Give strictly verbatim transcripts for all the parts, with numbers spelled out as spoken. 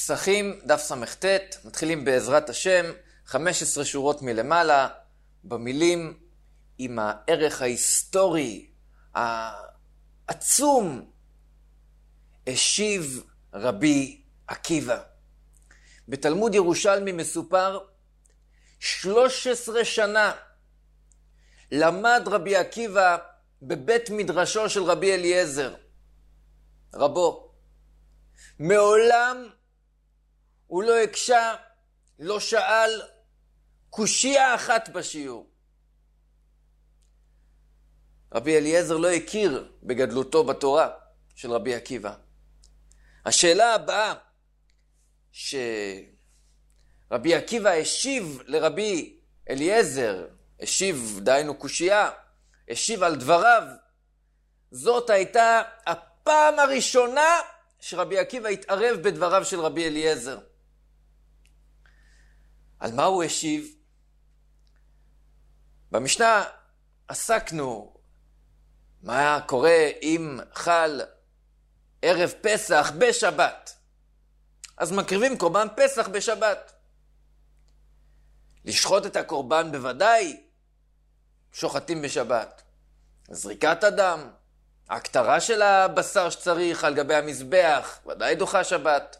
פסחים, דף ס"ט, מתחילים בעזרת השם, חמש עשרה שורות מלמעלה, במילים עם הערך ההיסטורי, העצום, השיב רבי עקיבא. בתלמוד ירושלמי מסופר, שלוש עשרה שנה למד רבי עקיבא בבית מדרשו של רבי אליעזר, רבו. מעולם הוא לא הקשה, לא שאל קושיה אחת בשיעור. רבי אליעזר לא הכיר בגדלותו בתורה של רבי עקיבא. השאלה הבאה שרבי עקיבא השיב לרבי אליעזר, השיב דהיינו קושיה, השיב על דבריו, זאת הייתה הפעם הראשונה שרבי עקיבא התערב בדבריו של רבי אליעזר. על מה הוא השיב? במשנה עסקנו מה קורה אם חל ערב פסח בשבת. אז מקריבים קורבן פסח בשבת. לשחוט את הקורבן בוודאי שוחטים בשבת. זריקת הדם, ההקטרה של הבשר שצריך על גבי המזבח, ודאי דוחה שבת.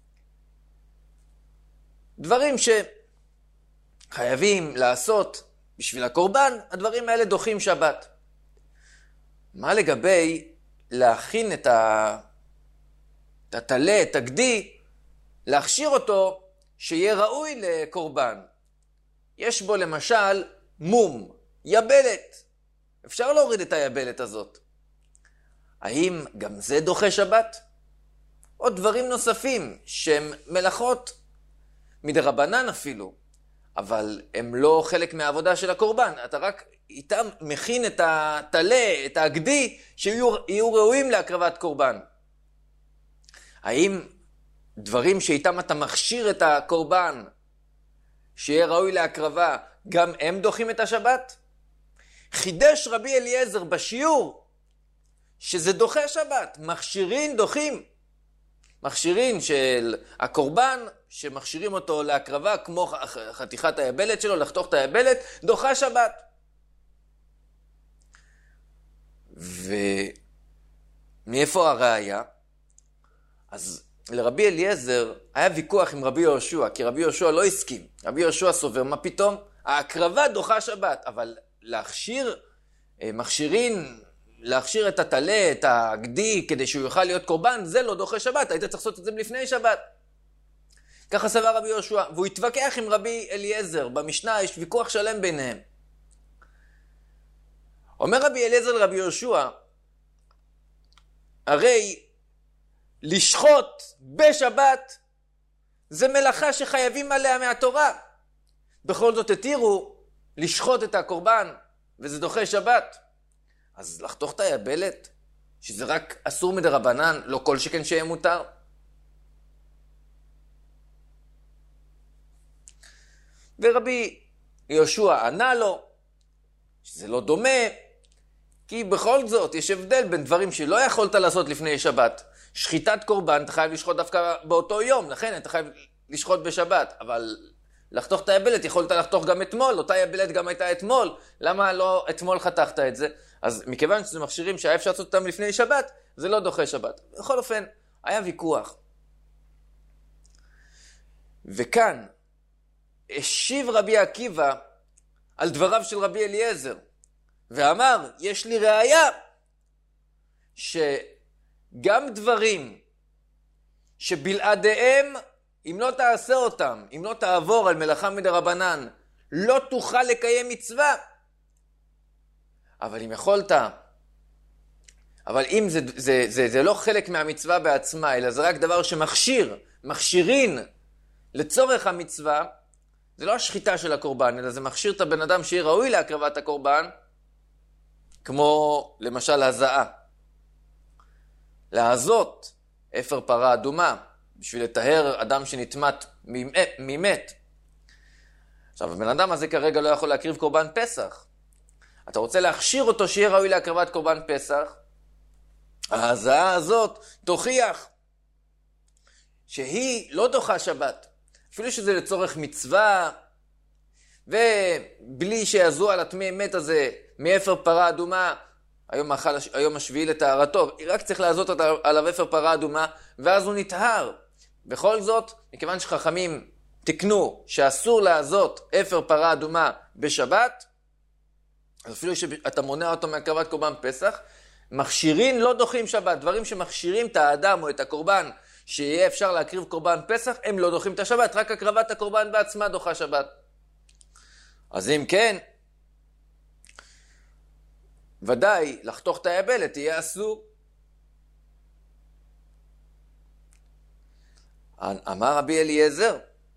דברים שחייבים לעשות בשביל הקורבן, הדברים האלה דוחים שבת. מה לגבי להכין את התלה, את הגדי, להכשיר אותו שיהיה ראוי לקורבן? יש בו למשל מום, יבלת. אפשר להוריד את היבלת הזאת. האם גם זה דוחה שבת? עוד דברים נוספים שהם מלאכות מדרבנן אפילו, אבל הם לא חלק מהעבודה של הקורבן. אתה רק איתם מכין את התלה, את הגדי, שיהיו ראויים להקרבת קורבן. האם דברים שאיתם אתה מכשיר את הקורבן, שיהיה ראוי להקרבה, גם הם דוחים את השבת? חידש רבי אליעזר בשיעור שזה דוחה שבת, מכשירין דוחים. מכשירין של הקורבן, שמכשירים אותו להקרבה, כמו חתיכת היבלת שלו, לחתוך את היבלת, דוחה שבת. ומאיפה הראיה? אז לרבי אליעזר היה ויכוח עם רבי יהושע, כי רבי יהושע לא הסכים. רבי יהושע סובר, מה פתאום? ההקרבה דוחה שבת, אבל להכשיר, מכשירין, להכשיר את התלה, את הגדי, כדי שהוא יוכל להיות קורבן, זה לא דוחה שבת, היית צריך לעשות את זה לפני שבת. ככה סבר רבי יהושע, והוא התווכח עם רבי אליעזר, במשנה יש ויכוח שלם ביניהם. אומר רבי אליעזר לרבי יהושע, הרי לשחוט בשבת זה מלאכה שחייבים עליה מהתורה. בכל זאת התירו לשחוט את הקורבן, וזה דוחה שבת. אז לחתוך את היבלת, שזה רק אסור מדרבנן, לא כל שכן שיהיה מותר. ורבי יהושע ענה לו שזה לא דומה, כי בכל זאת יש הבדל בין דברים שלא יכולת לעשות לפני שבת. שחיטת קורבן אתה חייב לשחוט דווקא באותו יום, לכן אתה חייב לשחוט בשבת, אבל לחתוך את היבלת יכולת לחתוך גם אתמול, אותה יבלת גם הייתה אתמול, למה לא אתמול חתכת את זה? אז מכיוון שזה מכשירים שהיה אפשר לעשות אותם לפני שבת, זה לא דוחה שבת. בכל אופן, היה ויכוח. וכאן השיב רבי עקיבא על דבריו של רבי אליעזר, ואמר, יש לי ראיה שגם דברים שבלעדיהם, אם לא תעשה אותם, אם לא תעבור על מלאכה מדרבנן, לא תוכל לקיים מצווה. אבל אם יכולת, אבל אם זה, זה, זה, זה לא חלק מהמצווה בעצמה, אלא זה רק דבר שמכשיר, מכשירין לצורך המצווה, זה לא השחיטה של הקורבן, אלא זה מכשיר את הבן אדם שיהיה ראוי להקרבת הקורבן, כמו למשל הזעה. להזות אפר פרה אדומה, בשביל לטהר אדם שנתמת ממת. עכשיו, הבן אדם הזה כרגע לא יכול להקריב קורבן פסח. אתה רוצה להכשיר אותו שיהיה ראוי להקרבת קורבן פסח, ההזעה הזאת תוכיח שהיא לא דוחה שבת, אפילו שזה לצורך מצווה, ובלי שיעזרו על הטמא מת הזה מאפר פרה אדומה, היום, האכל, היום השביעי לטהרתו, היא רק צריך לעזות עליו אפר פרה אדומה, ואז הוא נטהר. בכל זאת, מכיוון שחכמים תקנו שאסור לעזות אפר פרה אדומה בשבת, אז אפילו שאתה מונע אותו מהקרבת קורבן פסח, מכשירים לא דוחים שבת, דברים שמכשירים את האדם או את הקורבן, שיהיה אפשר להקריב קורבן פסח, הם לא דוחים את השבת, רק הקרבת הקורבן בעצמה דוחה שבת. אז אם כן, ודאי לחתוך את היבלת יהיה אסור. אמר רבי אליעזר,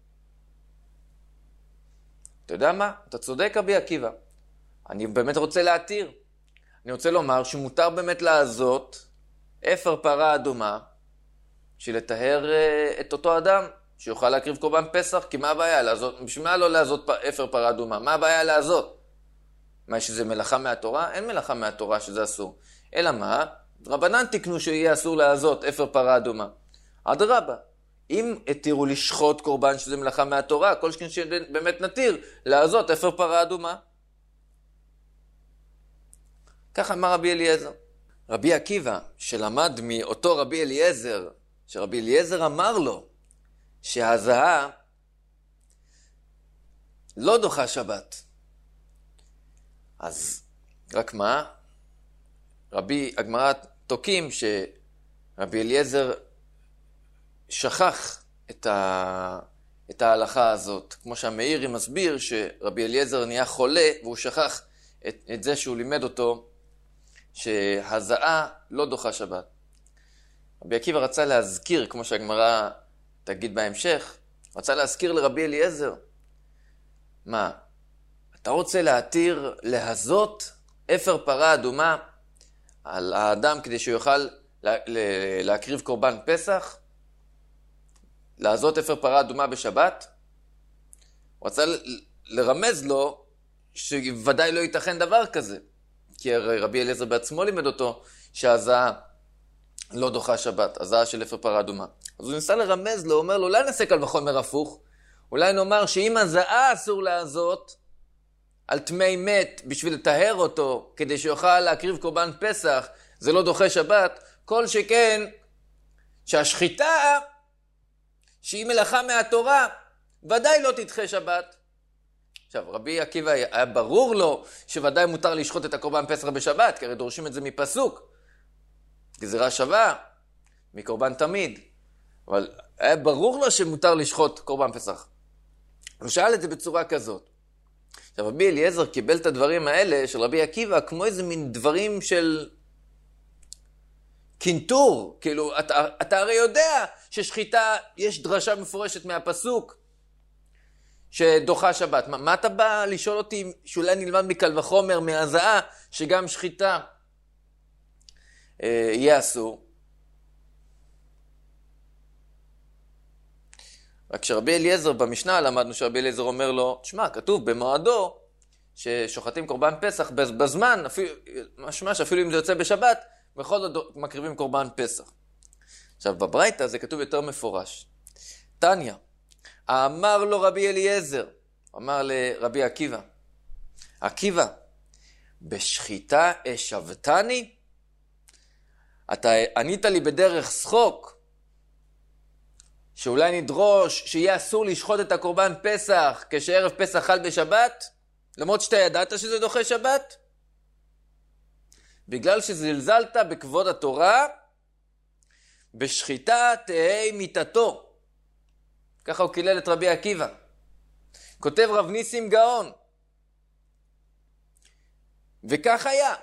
אתה יודע מה? אתה צודק רבי עקיבא. אני באמת רוצה להתיר. אני רוצה לומר שמותר באמת לעזות אפר פרה אדומה, בשביל לטהר את אותו אדם, שיוכל להקריב קורבן פסח, כי מה הבעיה לעזות? בשביל מה לא לעזות אפר פרה אדומה? מה הבעיה לעזות? מה, שזה מלאכה מהתורה? אין מלאכה מהתורה שזה אסור. אלא מה? רבנן תקנו שיהיה אסור לעזות אפר פרה אדומה. אדרבה, אם התירו לשחוט קורבן שזה מלאכה מהתורה, כל שכן שבאמת נתיר לעזות אפר פרה אדומה. כך אמר רבי אליעזר. רבי עקיבא, שלמד מאותו רבי אליעזר, שרבי אליעזר אמר לו שהזעה לא דוחה שבת. אז רק מה? רבי הגמרא תוקים שרבי אליעזר שכח את, ה... את ההלכה הזאת. כמו שהמאירי מסביר שרבי אליעזר נהיה חולה והוא שכח את, את זה שהוא לימד אותו שהזעה לא דוחה שבת. רבי עקיבא רצה להזכיר, כמו שהגמרא תגיד בהמשך, רצה להזכיר לרבי אליעזר. מה? אתה רוצה להתיר להזות אפר פרה אדומה על האדם כדי שהוא יוכל לה, להקריב קורבן פסח? להזות אפר פרה אדומה בשבת? הוא רצה לרמז לו שוודאי לא ייתכן דבר כזה. כי רבי אליעזר בעצמו לימד אותו שהזעה לא דוחה שבת, הזעה של אפר פרה אדומה. אז הוא ניסה לרמז לו, הוא אומר לו, אולי נעשה קל וחומר הפוך, אולי נאמר שאם הזעה אסור לעזות על טמא מת בשביל לטהר אותו, כדי שיוכל להקריב קורבן פסח, זה לא דוחה שבת, כל שכן שהשחיטה, שהיא מלאכה מהתורה, ודאי לא תדחה שבת. עכשיו, רבי עקיבא היה ברור לו שוודאי מותר לשחוט את הקורבן פסח בשבת, כי הרי דורשים את זה מפסוק. גזירה שווה מקורבן תמיד. אבל היה ברור לו שמותר לשחוט קורבן פסח. הוא שאל את זה בצורה כזאת. עכשיו, רבי אליעזר קיבל את הדברים האלה של רבי עקיבא כמו איזה מין דברים של קינטור. כאילו, אתה, אתה הרי יודע ששחיטה, יש דרשה מפורשת מהפסוק שדוחה שבת. מה, מה אתה בא לשאול אותי שאולי נלמד מקל וחומר, מהזעה, שגם שחיטה אה, יהיה אסור? רק שרבי אליעזר במשנה למדנו שרבי אליעזר אומר לו, תשמע, כתוב במועדו ששוחטים קורבן פסח בזמן, אפילו, משמע שאפילו אם זה יוצא בשבת, בכל זאת מקריבים קורבן פסח. עכשיו, בברייתא זה כתוב יותר מפורש. תניא, אמר לו רבי אליעזר, אמר לרבי עקיבא, עקיבא, בשחיטה השבתני? אתה ענית לי בדרך שחוק, שאולי נדרוש שיהיה אסור לשחוט את הקורבן פסח כשערב פסח חל בשבת, למרות שאתה ידעת שזה דוחה שבת? בגלל שזלזלת בכבוד התורה, בשחיטה תהי מיתתו. ככה הוא קילל את רבי עקיבא. כותב רב ניסים גאון. וכך היה.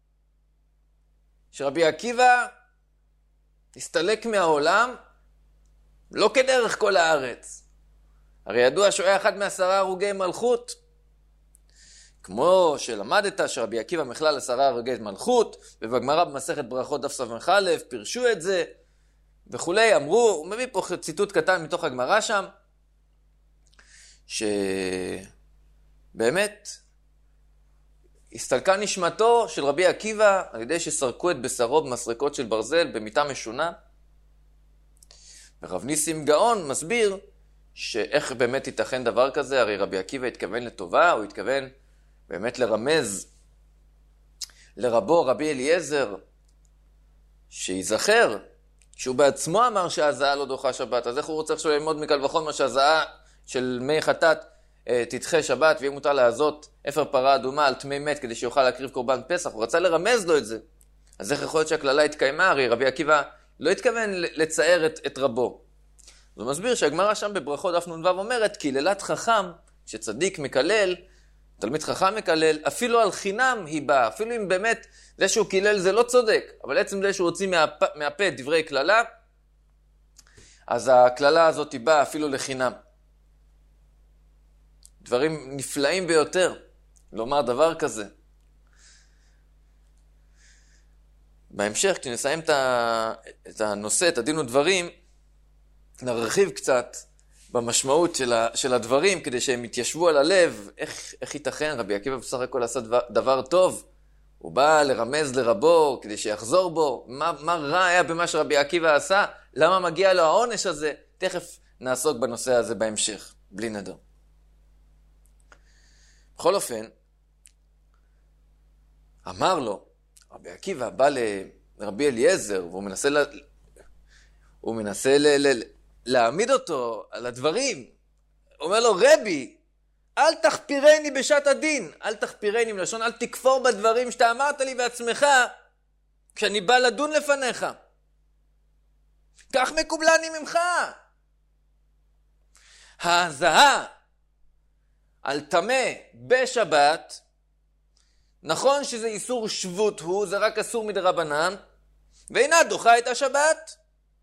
שרבי עקיבא הסתלק מהעולם, לא כדרך כל הארץ. הרי ידוע שהוא היה אחד מעשרה הרוגי מלכות. כמו שלמדת שרבי עקיבא מכלל עשרה הרוגי מלכות, ובגמרא במסכת ברכות דף ס"א פירשו את זה, וכולי, אמרו, הוא מביא פה ציטוט קטן מתוך הגמרא שם, שבאמת הסתלקה נשמתו של רבי עקיבא על ידי שסרקו את בשרו במסרקות של ברזל במיטה משונה, ורב ניסים גאון מסביר שאיך באמת ייתכן דבר כזה, הרי רבי עקיבא התכוון לטובה, הוא התכוון באמת לרמז לרבו רבי אליעזר, שיזכר, שהוא בעצמו אמר שהזעה לא דוחה שבת, אז איך הוא רוצה עכשיו ללמוד מקל וחומר שהזעה של מי חטאת תדחה שבת, ויהיה מותר לעזות אפר פרה אדומה על טמא מת כדי שיוכל להקריב קורבן פסח, הוא רצה לרמז לו את זה. אז איך יכול להיות שהכללה התקיימה? הרי רבי עקיבא לא התכוון לצייר את, את רבו. הוא מסביר שהגמרא שם בברכות דף נ"ו אומרת, קללת חכם, שצדיק מקלל, תלמיד חכם מקלל, אפילו על חינם היא באה, אפילו אם באמת זה שהוא קילל זה לא צודק, אבל עצם זה שהוא הוציא מהפה, מהפה דברי כללה, אז הכללה הזאת היא באה אפילו לחינם. דברים נפלאים ביותר, לומר דבר כזה. בהמשך, כשנסיים את הנושא, את הדין ודברים, נרחיב קצת במשמעות של, ה, של הדברים, כדי שהם יתיישבו על הלב. איך, איך ייתכן? רבי עקיבא בסך הכל עשה דבר, דבר טוב. הוא בא לרמז לרבו, כדי שיחזור בו. מה, מה רע היה במה שרבי עקיבא עשה? למה מגיע לו העונש הזה? תכף נעסוק בנושא הזה בהמשך, בלי נדר. בכל אופן, אמר לו, רבי עקיבא בא לרבי אליעזר, והוא מנסה, לה, הוא מנסה ל, ל, להעמיד אותו על הדברים. הוא אומר לו, רבי, אל תחפירני בשעת הדין, אל תחפירני, מלשון, אל תכפור בדברים שאתה אמרת לי בעצמך, כשאני בא לדון לפניך. כך מקובלני ממך. ההזעה על טמא בשבת, נכון שזה איסור שבות הוא, זה רק אסור מדרבנן, ואינה דוחה את השבת.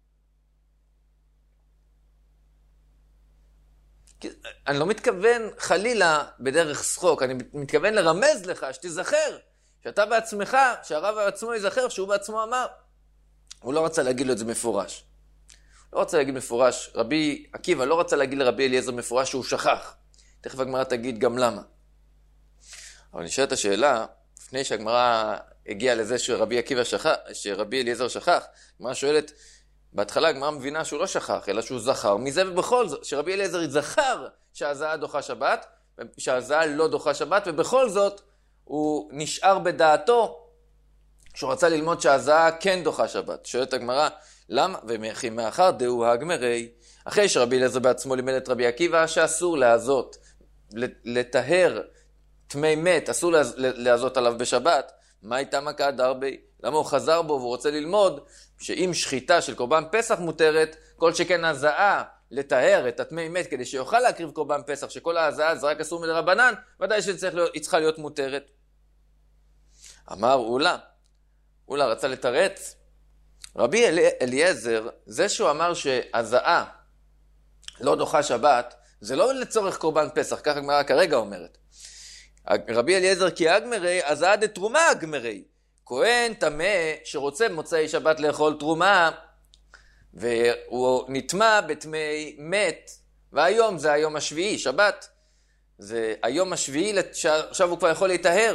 אני לא מתכוון חלילה בדרך שחוק, אני מתכוון לרמז לך, שתזכר, שאתה בעצמך, שהרב בעצמו יזכר, שהוא בעצמו אמר. הוא לא רצה להגיד לו את זה מפורש. לא רצה להגיד מפורש, רבי עקיבא לא רצה להגיד לרבי אליעזר מפורש שהוא שכח. תכף הגמרא תגיד גם למה. אבל נשאלת השאלה, לפני שהגמרא הגיעה לזה שרבי עקיבא שכח, שרבי אליעזר שכח, הגמרא שואלת, בהתחלה הגמרא מבינה שהוא לא שכח, אלא שהוא זכר. מזה ובכל זאת, שרבי אליעזר זכר שהזעה דוחה שבת, שהזעה לא דוחה שבת, ובכל זאת הוא נשאר בדעתו, שהוא רצה ללמוד שהזעה כן דוחה שבת. שואלת הגמרא, למה? ומאחי מאחר דהו הגמרי, אחרי שרבי אליעזר בעצמו לימד את רבי עקיבא, שאסור לעזות, לטהר טמא מת, אסור לעזות עליו בשבת, מה הייתה מכה דרבי? למה הוא חזר בו והוא רוצה ללמוד שאם שחיטה של קורבן פסח מותרת, כל שכן הזעה לטהר את הטמא מת כדי שיוכל להקריב קורבן פסח, שכל ההזעה זה רק אסור מדרבנן, ודאי שהיא צריכה להיות מותרת. אמר אולה, אולה רצה לתרץ. רבי אליעזר, זה שהוא אמר שהזעה לא דוחה שבת, זה לא לצורך קורבן פסח, כך הגמרא כרגע אומרת. רבי אליעזר כי אגמרי, הזעה דתרומה אגמרי. כהן טמא שרוצה במוצאי שבת לאכול תרומה, והוא נטמא בטמא מת, והיום זה היום השביעי, שבת. זה היום השביעי, עכשיו הוא כבר יכול להיטהר.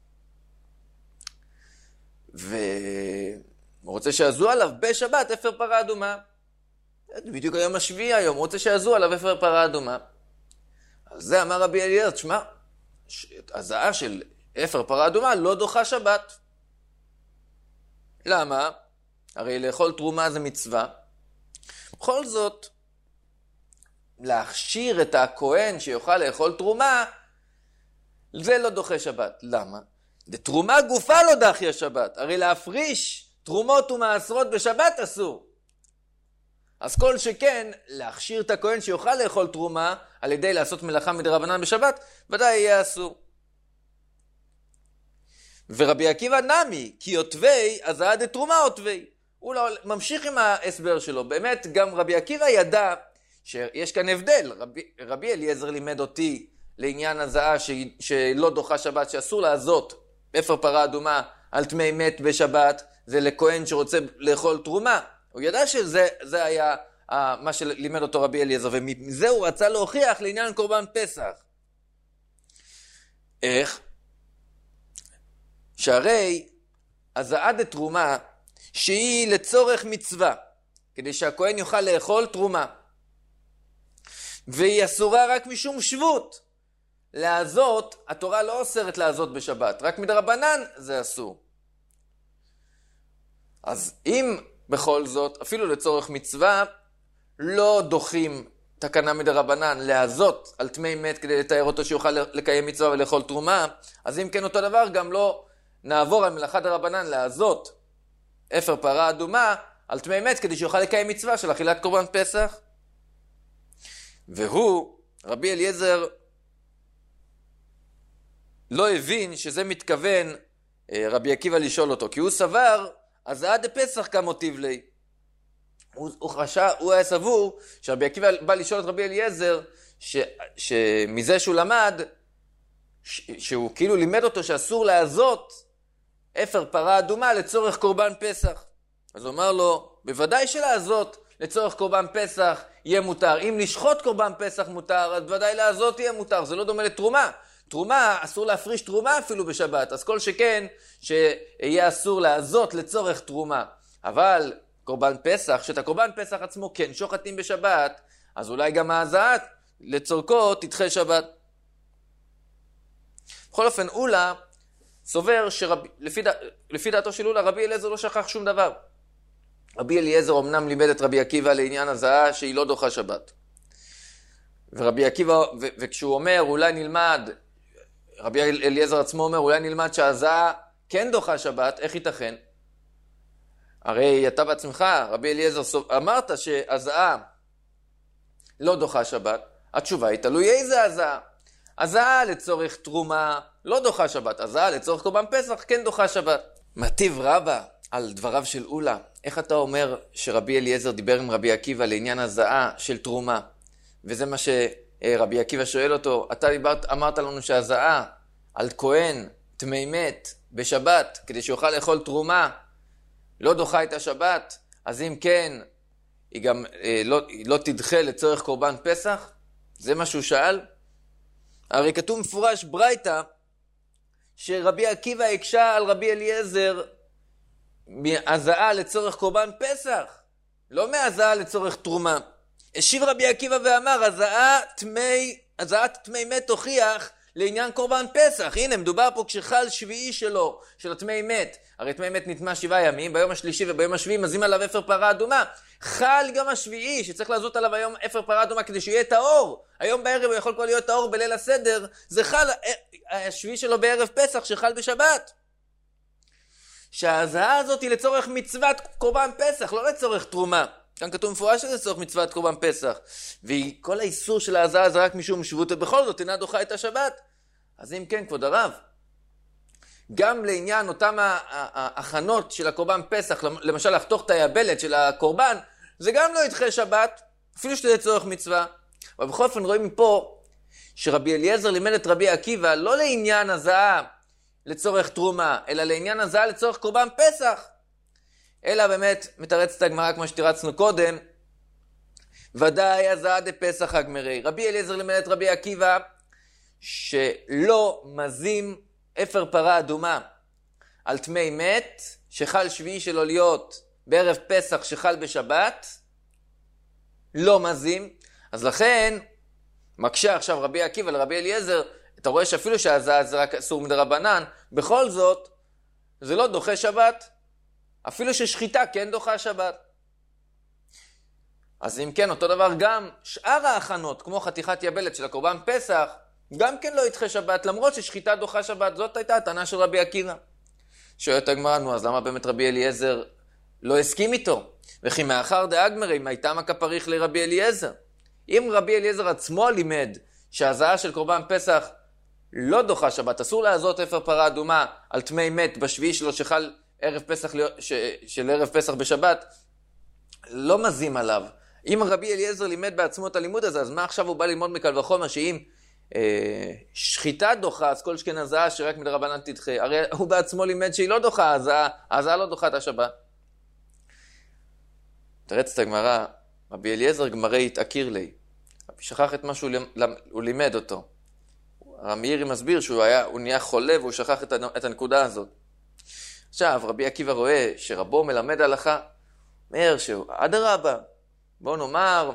והוא רוצה שיעזו עליו בשבת אפר פרה אדומה. בדיוק היום השביעי היום, הוא רוצה שיעזו עליו אפר פרה אדומה. אז זה אמר רבי אליעזר, תשמע, הזעה של אפר פרה אדומה לא דוחה שבת. למה? הרי לאכול תרומה זה מצווה. בכל זאת, להכשיר את הכהן שיוכל לאכול תרומה, זה לא דוחה שבת. למה? תרומה גופה לא דחיה שבת. הרי להפריש תרומות ומעשרות בשבת אסור. אז כל שכן, להכשיר את הכהן שיוכל לאכול תרומה, על ידי לעשות מלאכה מדרבנן בשבת, ודאי יהיה אסור. ורבי עקיבא נמי, כי עוטבי, אז עד תרומה עוטבי. הוא לא, ממשיך עם ההסבר שלו. באמת, גם רבי עקיבא ידע שיש כאן הבדל. רבי, רבי אליעזר לימד אותי לעניין הזעה ש, שלא דוחה שבת, שאסור לעזות אפר פרה אדומה על טמא מת בשבת, זה לכהן שרוצה לאכול תרומה. הוא ידע שזה זה היה uh, מה שלימד אותו רבי אליעזר, ומזה הוא רצה להוכיח לעניין קורבן פסח. איך? שהרי הזעה דתרומה שהיא לצורך מצווה, כדי שהכהן יוכל לאכול תרומה. והיא אסורה רק משום שבות. לעזות, התורה לא אוסרת לעזות בשבת, רק מדרבנן זה אסור. אז אם בכל זאת, אפילו לצורך מצווה, לא דוחים תקנה מדרבנן לעזות על תמי מת כדי לתאר אותו שיוכל לקיים מצווה ולאכול תרומה, אז אם כן אותו דבר גם לא נעבור על מלאכה דרבנן לעזות אפר פרה אדומה על תמי מת כדי שיוכל לקיים מצווה של אכילת קורבן פסח. והוא, רבי אליעזר, לא הבין שזה מתכוון רבי עקיבא לשאול אותו, כי הוא סבר, אז עד פסח כמוטיב לי. הוא, הוא, חשב, הוא היה סבור שרבי עקיבא בא לשאול את רבי אליעזר, ש, שמזה שהוא למד, ש, שהוא כאילו לימד אותו שאסור לעזות אפר פרה אדומה לצורך קורבן פסח. אז הוא אמר לו, בוודאי שלעזות לצורך קורבן פסח יהיה מותר. אם לשחוט קורבן פסח מותר, אז בוודאי לעזות יהיה מותר. זה לא דומה לתרומה. תרומה, אסור להפריש תרומה אפילו בשבת. אז כל שכן שיהיה אסור לעזות לצורך תרומה. אבל קורבן פסח, שאת הקורבן פסח עצמו כן שוחטים בשבת, אז אולי גם ההזעת לצורכו תדחה שבת. בכל אופן, אולה סובר שלפי דעתו של אולה, רבי אליעזר לא שכח שום דבר. רבי אליעזר אמנם לימד את רבי עקיבא לעניין הזעה שהיא לא דוחה שבת. ורבי עקיבא, ו- וכשהוא אומר, אולי נלמד, רבי אליעזר עצמו אומר, אולי נלמד שהזעה כן דוחה שבת, איך ייתכן? הרי אתה בעצמך, רבי אליעזר, אמרת שהזעה לא דוחה שבת. התשובה היא תלוי איזה הזעה. הזעה לצורך תרומה לא דוחה שבת. הזעה לצורך קורבן פסח כן דוחה שבת. מטיב רבה על דבריו של אולה. איך אתה אומר שרבי אליעזר דיבר עם רבי עקיבא לעניין הזעה של תרומה? וזה מה שרבי עקיבא שואל אותו. אתה דיברת, אמרת לנו שהזעה על כהן תמי מת בשבת כדי שיוכל לאכול תרומה לא דוחה את השבת, אז אם כן, היא גם אה, לא, היא לא תדחה לצורך קורבן פסח? זה מה שהוא שאל? הרי כתוב מפורש ברייתא, שרבי עקיבא הקשה על רבי אליעזר מהזעה לצורך קורבן פסח, לא מהזעה לצורך תרומה. השיב רבי עקיבא ואמר, הזעה תמי, הזעת תמי מת תוכיח לעניין קורבן פסח. הנה, מדובר פה כשחל שביעי שלו, של התמי מת. הרי תמי מת נטמע שבעה ימים, ביום השלישי וביום השביעי מזים עליו אפר פרה אדומה. חל גם השביעי, שצריך לעזות עליו היום אפר פרה אדומה כדי שיהיה טהור. היום בערב הוא יכול כבר להיות טהור בליל הסדר. זה חל, השביעי שלו בערב פסח שחל בשבת. שההזעה הזאת היא לצורך מצוות קורבן פסח, לא לצורך תרומה. כאן כתוב מפורש שזה לצורך מצוות קורבן פסח. וכל האיסור של ההזעה זה רק משום שבות, ובכל זאת אינה דוחה את השבת. אז אם כן, כבוד הרב, גם לעניין אותם ההכנות של הקורבן פסח, למשל לחתוך את היבלת של הקורבן, זה גם לא ידחה שבת, אפילו שזה לצורך מצווה. אבל בכל אופן רואים מפה שרבי אליעזר לימד את רבי עקיבא לא לעניין הזעה לצורך תרומה, אלא לעניין הזעה לצורך קורבן פסח. אלא באמת מתרצת הגמרא כמו שתרצנו קודם, ודאי הזעה דפסח הגמרי. רבי אליעזר לימד את רבי עקיבא שלא מזים אפר פרה אדומה על תמי מת, שחל שביעי שלו להיות בערב פסח שחל בשבת, לא מזים. אז לכן מקשה עכשיו רבי עקיבא לרבי אליעזר, אתה רואה שאפילו שהזעה זה רק אסור מדרבנן, בכל זאת זה לא דוחה שבת, אפילו ששחיטה כן דוחה שבת. אז אם כן, אותו דבר גם שאר ההכנות, כמו חתיכת יבלת של הקורבן פסח, גם כן לא ידחה שבת, למרות ששחיטה דוחה שבת. זאת הייתה הטענה של רבי עקיבא. שואלת הגמרא, נו, אז למה באמת רבי אליעזר לא הסכים איתו? וכי מאחר דאגמרי, מה הייתה מכפריך לרבי אליעזר? אם רבי אליעזר עצמו לימד שהזעה של קורבן פסח לא דוחה שבת, אסור לעזות אפר פרה אדומה על תמי מת בשביעי שלו שחל ערב פסח, ש... של ערב פסח בשבת, לא מזים עליו. אם רבי אליעזר לימד בעצמו את הלימוד הזה, אז מה עכשיו הוא בא ללמוד מקל וחומר שאם אה, שחיטה דוחה, אז כל שכן הזעה שרק מדרבנן תדחה. הרי הוא בעצמו לימד שהיא לא דוחה, הזעה, הזעה לא דוחה את השבת. תרץ את הגמרא, רבי אליעזר גמרי התעקיר לי. שכח את מה שהוא לימד אותו. המאירי מסביר שהוא היה, הוא נהיה חולה והוא שכח את, את הנקודה הזאת. עכשיו, רבי עקיבא רואה שרבו מלמד הלכה, אומר שהוא, אדרבה, בואו נאמר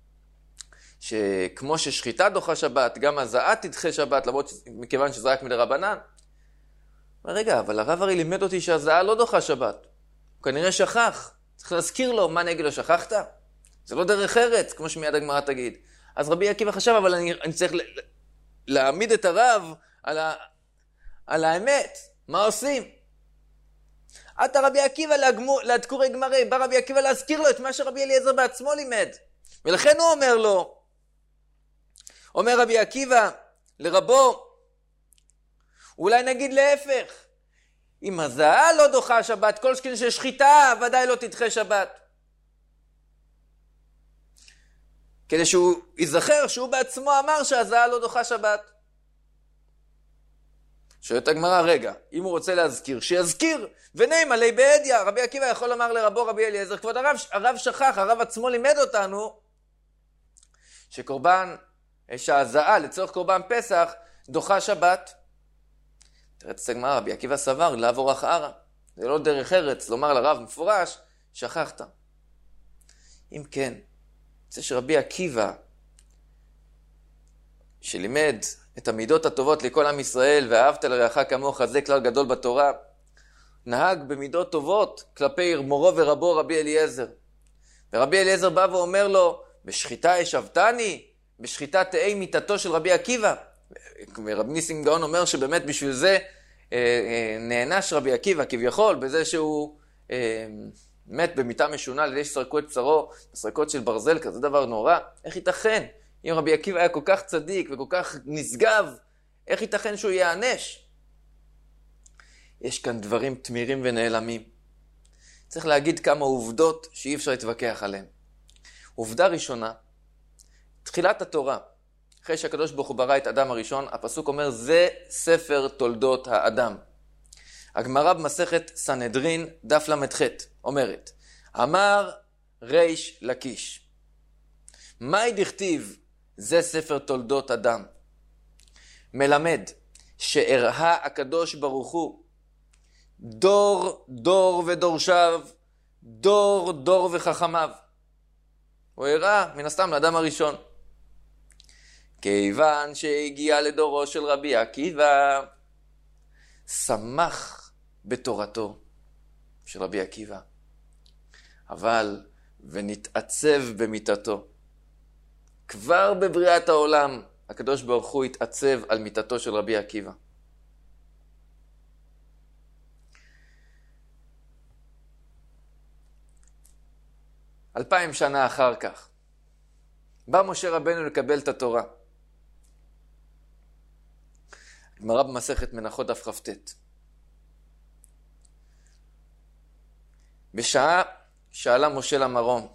שכמו ששחיטה דוחה שבת, גם הזעה תדחה שבת, למרות מכיוון שזה רק מדרבנן. רגע, אבל הרב הרי לימד אותי שהזעה לא דוחה שבת. הוא כנראה שכח. צריך להזכיר לו, מה נגיד לו, שכחת? זה לא דרך ארץ, כמו שמיד הגמרא תגיד. אז רבי עקיבא חשב, אבל אני, אני צריך ל- להעמיד את הרב על, ה- על האמת. מה עושים? עתה רבי עקיבא לדקורי גמרי, בא רבי עקיבא להזכיר לו את מה שרבי אליעזר בעצמו לימד. ולכן הוא אומר לו, אומר רבי עקיבא לרבו, אולי נגיד להפך, אם הזעה לא דוחה שבת, כל שכן ששחיטה ודאי לא תדחה שבת. כדי שהוא יזכר שהוא בעצמו אמר שהזעה לא דוחה שבת. שואלת הגמרא, רגע, אם הוא רוצה להזכיר, שיזכיר, ונעים עלי בעדיה. רבי עקיבא יכול לומר לרבו רבי אליעזר, כבוד הרב, הרב שכח, הרב עצמו לימד אותנו, שקורבן, שהזעה לצורך קורבן פסח, דוחה שבת. תראה את הגמרא, רבי עקיבא סבר, לעבור אחרה. זה לא דרך ארץ, לומר לרב מפורש, שכחת. אם כן, זה שרבי עקיבא, שלימד את המידות הטובות לכל עם ישראל, ואהבת לרעך כמוך, זה כלל גדול בתורה, נהג במידות טובות כלפי מורו ורבו רבי אליעזר. ורבי אליעזר בא ואומר לו, בשחיטה השבתני, בשחיטה תהי מיתתו של רבי עקיבא. ורבי ניסים גאון אומר שבאמת בשביל זה אה, אה, נענש רבי עקיבא, כביכול, בזה שהוא אה, מת במיטה משונה, על ידי שסרקו את בשרו, בסרקות של ברזל, כזה דבר נורא. איך ייתכן? אם רבי עקיבא היה כל כך צדיק וכל כך נשגב, איך ייתכן שהוא יענש? יש כאן דברים תמירים ונעלמים. צריך להגיד כמה עובדות שאי אפשר להתווכח עליהן. עובדה ראשונה, תחילת התורה, אחרי שהקדוש ברוך הוא ברא את אדם הראשון, הפסוק אומר, זה ספר תולדות האדם. הגמרא במסכת סנהדרין, דף למ"ח, אומרת, אמר ריש לקיש, מהי דכתיב זה ספר תולדות אדם? מלמד שהראה הקדוש ברוך הוא דור דור ודורשיו, דור דור וחכמיו. הוא הראה מן הסתם לאדם הראשון. כיוון שהגיע לדורו של רבי עקיבא, שמח בתורתו של רבי עקיבא, אבל ונתעצב במיתתו. כבר בבריאת העולם הקדוש ברוך הוא התעצב על מיתתו של רבי עקיבא. אלפיים שנה אחר כך בא משה רבנו לקבל את התורה. גמרא במסכת מנחות דף כ"ט. בשעה שאלה משה למרום,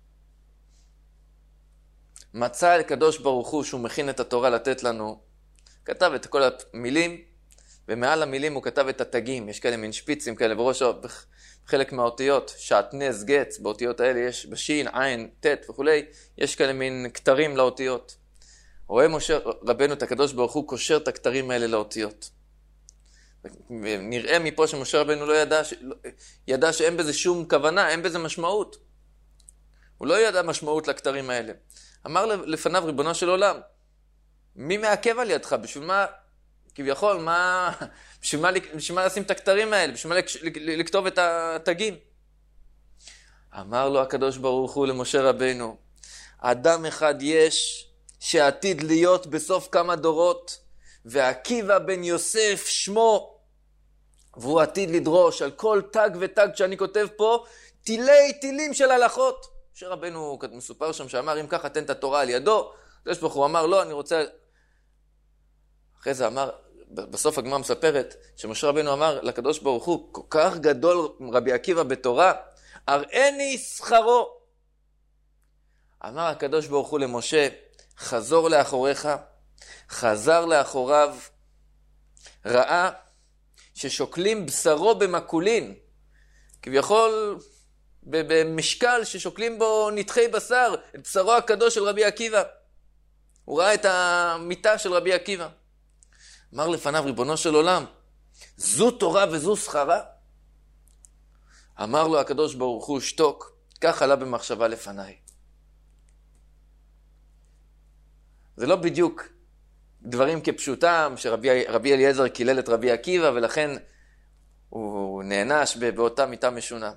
מצא אל הקדוש ברוך הוא שהוא מכין את התורה לתת לנו, כתב את כל המילים, ומעל המילים הוא כתב את התגים, יש כאלה מין שפיצים כאלה בראש, בחלק מהאותיות, שעטנז, גץ, באותיות האלה יש בשין, עין, תת וכולי, יש כאלה מין כתרים לאותיות. רואה משה רבנו את הקדוש ברוך הוא קושר את הכתרים האלה לאותיות. נראה מפה שמשה רבנו לא ידע, ידע שאין בזה שום כוונה, אין בזה משמעות. הוא לא ידע משמעות לכתרים האלה. אמר לפניו ריבונו של עולם, מי מעכב על ידך? בשביל מה, כביכול, מה, בשביל מה, בשביל מה לשים את הכתרים האלה? בשביל מה לכתוב את התגים? אמר לו הקדוש ברוך הוא למשה רבנו, אדם אחד יש שעתיד להיות בסוף כמה דורות, ועקיבא בן יוסף שמו, והוא עתיד לדרוש על כל תג ותג שאני כותב פה, תילי תילים של הלכות. משה רבנו מסופר שם שאמר, אם ככה תן את התורה על ידו, הקדוש ברוך הוא אמר, לא, אני רוצה... אחרי זה אמר, בסוף הגמרא מספרת, שמשה רבנו אמר לקדוש ברוך הוא, כל כך גדול רבי עקיבא בתורה, הראני שכרו. אמר הקדוש ברוך הוא למשה, חזור לאחוריך, חזר לאחוריו, ראה ששוקלים בשרו במקולין, כביכול במשקל ששוקלים בו נתחי בשר, את בשרו הקדוש של רבי עקיבא. הוא ראה את המיטה של רבי עקיבא. אמר לפניו, ריבונו של עולם, זו תורה וזו שכרה? אמר לו הקדוש ברוך הוא, שתוק, כך עלה במחשבה לפניי. זה לא בדיוק דברים כפשוטם, שרבי רבי אליעזר קילל את רבי עקיבא, ולכן הוא נענש באותה מיתה משונה.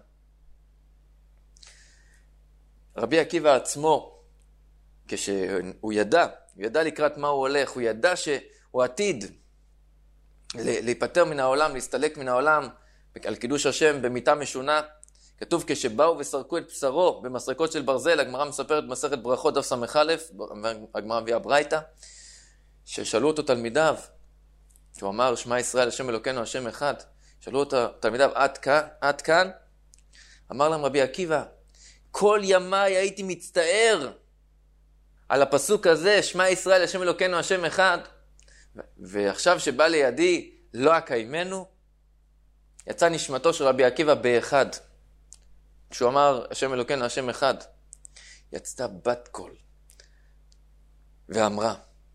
רבי עקיבא עצמו, כשהוא ידע, הוא ידע לקראת מה הוא הולך, הוא ידע שהוא עתיד להיפטר מן העולם, להסתלק מן העולם, על קידוש השם במיתה משונה. כתוב כשבאו וסרקו את בשרו במסרקות של ברזל, הגמרא מספרת במסכת ברכות דף סמך א', הגמרא מביאה ברייתא, ששאלו אותו תלמידיו, שהוא אמר שמע ישראל השם אלוקינו השם אחד, שאלו אותו תלמידיו עד כאן, עד כאן, אמר להם רבי עקיבא, כל ימיי הייתי מצטער על הפסוק הזה, שמע ישראל השם אלוקינו השם אחד, ועכשיו שבא לידי לא אקיימנו, יצא נשמתו של רבי עקיבא באחד. כשהוא אמר השם אלוקינו השם אחד, יצאה בת קול ואמרה,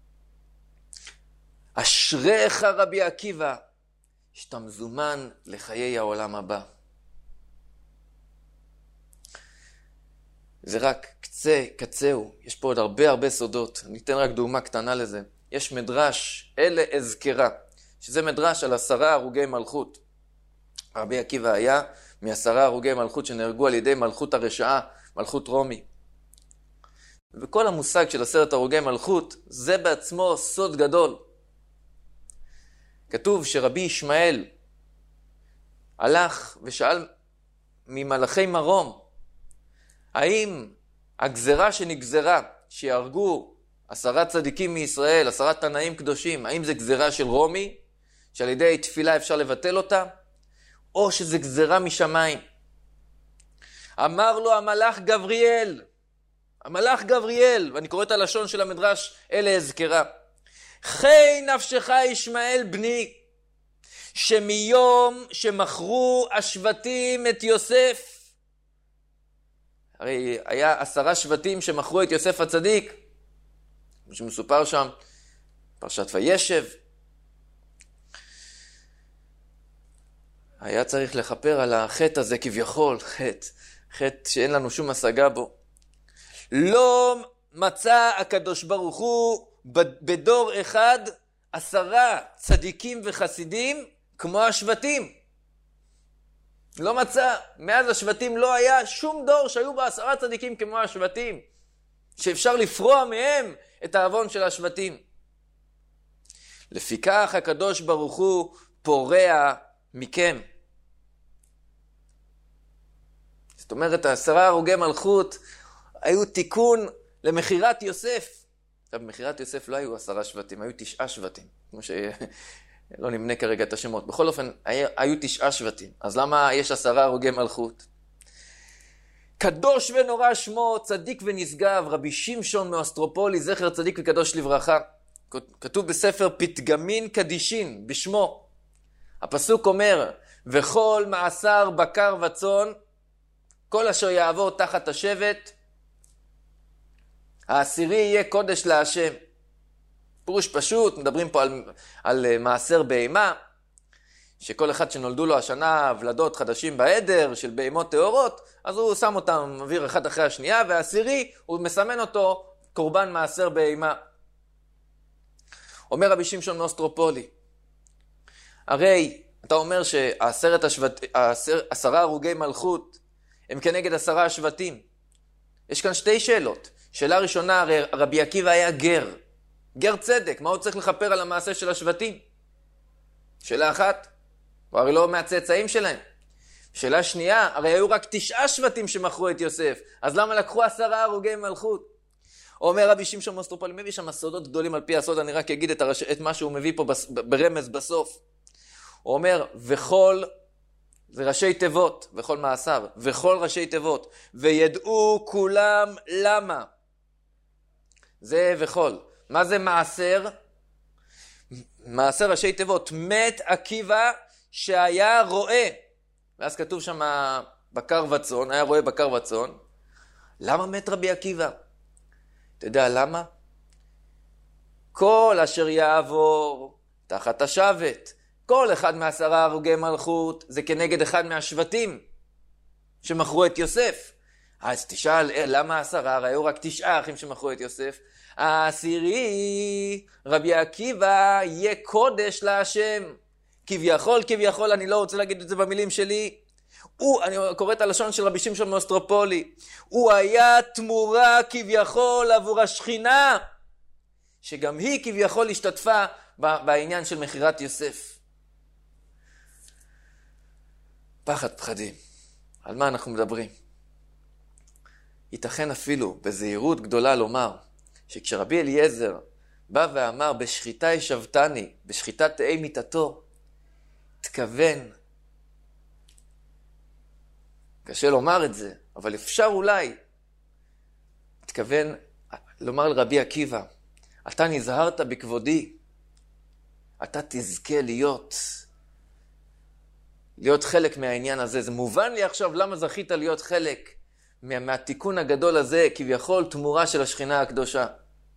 אשריך רבי עקיבא, שאתה מזומן לחיי העולם הבא. זה רק קצה, קצהו. יש פה עוד הרבה הרבה סודות. אני אתן רק דוגמה קטנה לזה. יש מדרש, אלה אזכרה, שזה מדרש על עשרה הרוגי מלכות. רבי עקיבא היה מעשרה הרוגי מלכות שנהרגו על ידי מלכות הרשעה, מלכות רומי. וכל המושג של עשרת הרוגי מלכות, זה בעצמו סוד גדול. כתוב שרבי ישמעאל הלך ושאל ממלאכי מרום, האם הגזרה שנגזרה, שיהרגו עשרה צדיקים מישראל, עשרה תנאים קדושים, האם זה גזרה של רומי, שעל ידי תפילה אפשר לבטל אותה, או שזה גזרה משמיים? אמר לו המלאך גבריאל, המלאך גבריאל, ואני קורא את הלשון של המדרש, אלה אזכרה, חי נפשך ישמעאל בני, שמיום שמכרו השבטים את יוסף, הרי היה עשרה שבטים שמכרו את יוסף הצדיק, שמסופר שם, פרשת וישב, היה צריך לכפר על החטא הזה כביכול, חטא, חטא שאין לנו שום השגה בו. לא מצא הקדוש ברוך הוא בדור אחד עשרה צדיקים וחסידים כמו השבטים. לא מצא, מאז השבטים לא היה שום דור שהיו בה עשרה צדיקים כמו השבטים, שאפשר לפרוע מהם את העוון של השבטים. לפיכך הקדוש ברוך הוא פורע מכם. זאת אומרת, העשרה הרוגי מלכות היו תיקון למחירת יוסף. עכשיו, במחירת יוסף לא היו עשרה שבטים, היו תשעה שבטים, כמו שלא נמנה כרגע את השמות. בכל אופן, היו תשעה שבטים. אז למה יש עשרה הרוגי מלכות? קדוש ונורא שמו, צדיק ונשגב, רבי שמשון מאוסטרופולי, זכר צדיק וקדוש לברכה. כתוב בספר פתגמין קדישין, בשמו. הפסוק אומר, וכל מעשר בקר וצאן, כל אשר יעבור תחת השבט, העשירי יהיה קודש להשם. פירוש פשוט, מדברים פה על, על מעשר בהמה, שכל אחד שנולדו לו השנה ולדות חדשים בעדר של בהמות טהורות, אז הוא שם אותם, מביא אחד אחרי השנייה, והעשירי הוא מסמן אותו קורבן מעשר בהמה. אומר רבי שמשון מאוסטרופולי, הרי אתה אומר שעשרת השבט, העשר, עשרה הרוגי מלכות הם כנגד עשרה השבטים. יש כאן שתי שאלות. שאלה ראשונה, הרי רבי עקיבא היה גר. גר צדק, מה הוא צריך לכפר על המעשה של השבטים? שאלה אחת, הוא הרי לא מהצאצאים שלהם. שאלה שנייה, הרי היו רק תשעה שבטים שמכרו את יוסף, אז למה לקחו עשרה הרוגי מלכות? אומר רבי שמשון מאוסטרופולי, מביא שם סודות גדולים על פי הסוד, אני רק אגיד את, הרש... את מה שהוא מביא פה בס... ברמז בסוף. הוא אומר, וכל, זה ראשי תיבות, וכל מעשר, וכל ראשי תיבות, וידעו כולם למה. זה וכל. מה זה מעשר? מעשר ראשי תיבות, מת עקיבא שהיה רואה. ואז כתוב שם בקר וצאן, היה רואה בקר וצאן. למה מת רבי עקיבא? אתה יודע למה? כל אשר יעבור תחת השבט, כל אחד מעשרה הרוגי מלכות, זה כנגד אחד מהשבטים שמכרו את יוסף. אז תשאל, למה עשרה? הרי היו רק תשעה אחים שמכרו את יוסף. העשירי, רבי עקיבא, יהיה קודש להשם. כביכול, כביכול, אני לא רוצה להגיד את זה במילים שלי. הוא, אני קורא את הלשון של רבי שמשון מאוסטרופולי, הוא היה תמורה כביכול עבור השכינה, שגם היא כביכול השתתפה בעניין של מחירת יוסף. פחד פחדים. על מה אנחנו מדברים? ייתכן אפילו בזהירות גדולה לומר, שכשרבי אליעזר בא ואמר בשחיטה ישבתני, בשחיטת תאי מיתתו, תכוון, קשה לומר את זה, אבל אפשר אולי, תכוון לומר לרבי עקיבא, אתה נזהרת בכבודי, אתה תזכה להיות, להיות חלק מהעניין הזה. זה מובן לי עכשיו למה זכית להיות חלק מה, מהתיקון הגדול הזה, כביכול תמורה של השכינה הקדושה.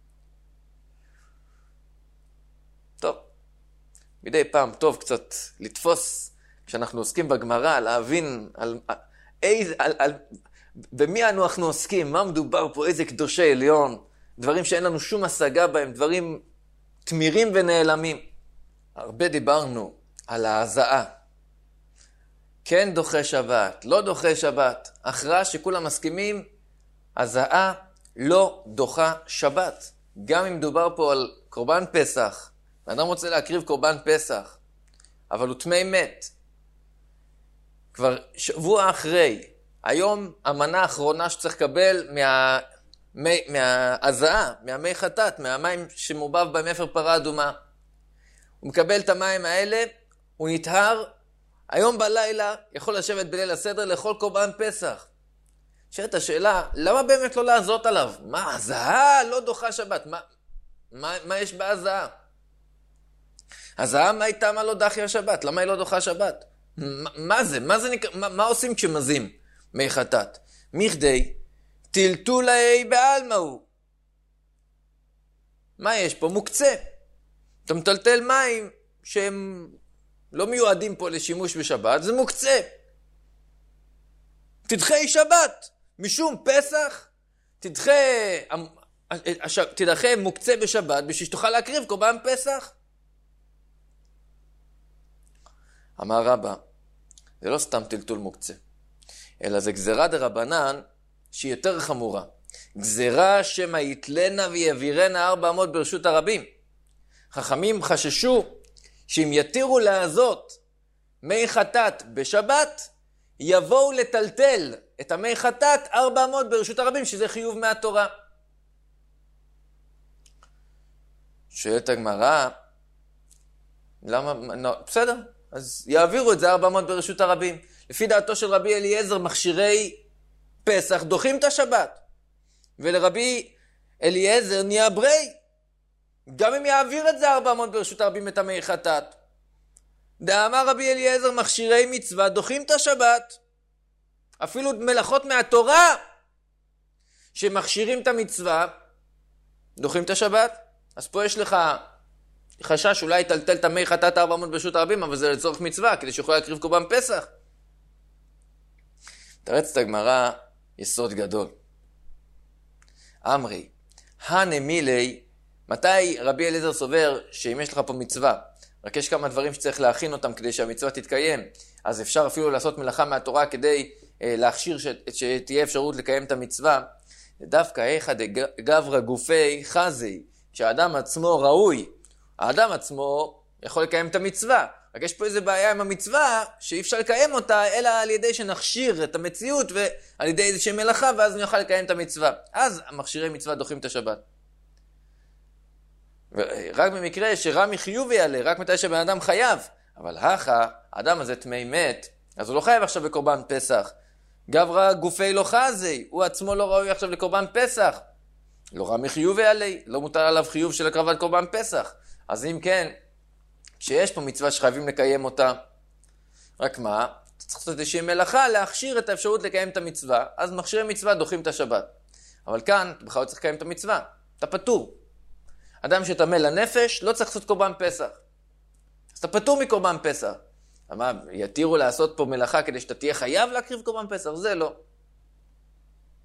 טוב, מדי פעם טוב קצת לתפוס, כשאנחנו עוסקים בגמרא, להבין על, איזה, על, על, במי אנחנו עוסקים, מה מדובר פה, איזה קדושי עליון, דברים שאין לנו שום השגה בהם, דברים תמירים ונעלמים. הרבה דיברנו על ההזעה. כן דוחה שבת, לא דוחה שבת. הכרעה שכולם מסכימים, הזעה לא דוחה שבת. גם אם מדובר פה על קורבן פסח, ואדם רוצה להקריב קורבן פסח, אבל הוא תמי מת. כבר שבוע אחרי, היום המנה האחרונה שצריך לקבל מה... מההזעה, מהמי חטאת, מהמים שמובב בהם אפר פרה אדומה. הוא מקבל את המים האלה, הוא נטהר, היום בלילה יכול לשבת בליל הסדר לאכול קורבן פסח. שאלת השאלה, למה באמת לא לעזות עליו? מה, הזעה לא דוחה שבת? מה, מה, מה יש בהזעה? הזעה מה הייתה מה לא דחיה שבת? למה היא לא דוחה שבת? מה, מה זה? מה, זה נקרא, מה, מה עושים כשמזים מי חטאת? מכדי טלטולי בעלמא הוא. מה יש פה? מוקצה. אתה מטלטל מים שהם לא מיועדים פה לשימוש בשבת, זה מוקצה. תדחי שבת, משום פסח, תדחה, תדחה מוקצה בשבת, בשביל שתוכל להקריב קורבן פסח. אמר רבא, זה לא סתם טלטול מוקצה, אלא זה גזירה דרבנן שהיא יותר חמורה. גזירה שמה יתלנה ויבירנה ארבע אמות ברשות הרבים. חכמים חששו שאם יתירו לעזות מי חטאת בשבת, יבואו לטלטל את המי חטאת ארבע אמות ברשות הרבים, שזה חיוב מהתורה. שואלת הגמרא, למה? לא, בסדר, אז יעבירו את זה ארבע אמות ברשות הרבים. לפי דעתו של רבי אליעזר, מכשירי פסח דוחים את השבת, ולרבי אליעזר נהיה ברי, גם אם יעביר את זה ארבע אמות ברשות הרבים את המי חטאת. דאמר רבי אליעזר, מכשירי מצווה דוחים את השבת. אפילו מלאכות מהתורה שמכשירים את המצווה דוחים את השבת. אז פה יש לך חשש אולי תלתל את המי חטאת ארבע אמות ברשות הרבים, אבל זה לצורך מצווה, כדי שיכול להקריב קורבן פסח. תרץ את הגמרא יסוד גדול. אמרי, הנמילי, מתי רבי אליעזר סובר שאם יש לך פה מצווה, רק יש כמה דברים שצריך להכין אותם כדי שהמצווה תתקיים, אז אפשר אפילו לעשות מלאכה מהתורה כדי אה, להכשיר ש... שתהיה אפשרות לקיים את המצווה. דווקא איכא דגברא גופי חזי, כשהאדם עצמו ראוי, האדם עצמו יכול לקיים את המצווה. רק יש פה איזה בעיה עם המצווה, שאי אפשר לקיים אותה, אלא על ידי שנכשיר את המציאות, ועל ידי איזושהי מלאכה, ואז נוכל לקיים את המצווה. אז המכשירי מצווה דוחים את השבת. רק במקרה שרמי חיוב יעלה, רק מתי שבן אדם חייב. אבל הכא, האדם הזה תמי מת, אז הוא לא חייב עכשיו בקורבן פסח. גברא גופי לא חזי, הוא עצמו לא ראוי עכשיו לקורבן פסח. לא רמי חיוב יעלה, לא מותר עליו חיוב של הקרבת קורבן פסח. אז אם כן, שיש פה מצווה שחייבים לקיים אותה, רק מה? צריך לעשות איזושהי מלאכה להכשיר את האפשרות לקיים את המצווה, אז מכשירי מצווה דוחים את השבת. אבל כאן, אתה בכלל לא צריך לקיים את המצווה, אתה פטור. אדם שטמא לנפש, לא צריך לעשות קורבן פסח. אז אתה פטור מקורבן פסח. אבל יתירו לעשות פה מלאכה כדי שאתה תהיה חייב להקריב קורבן פסח, זה לא.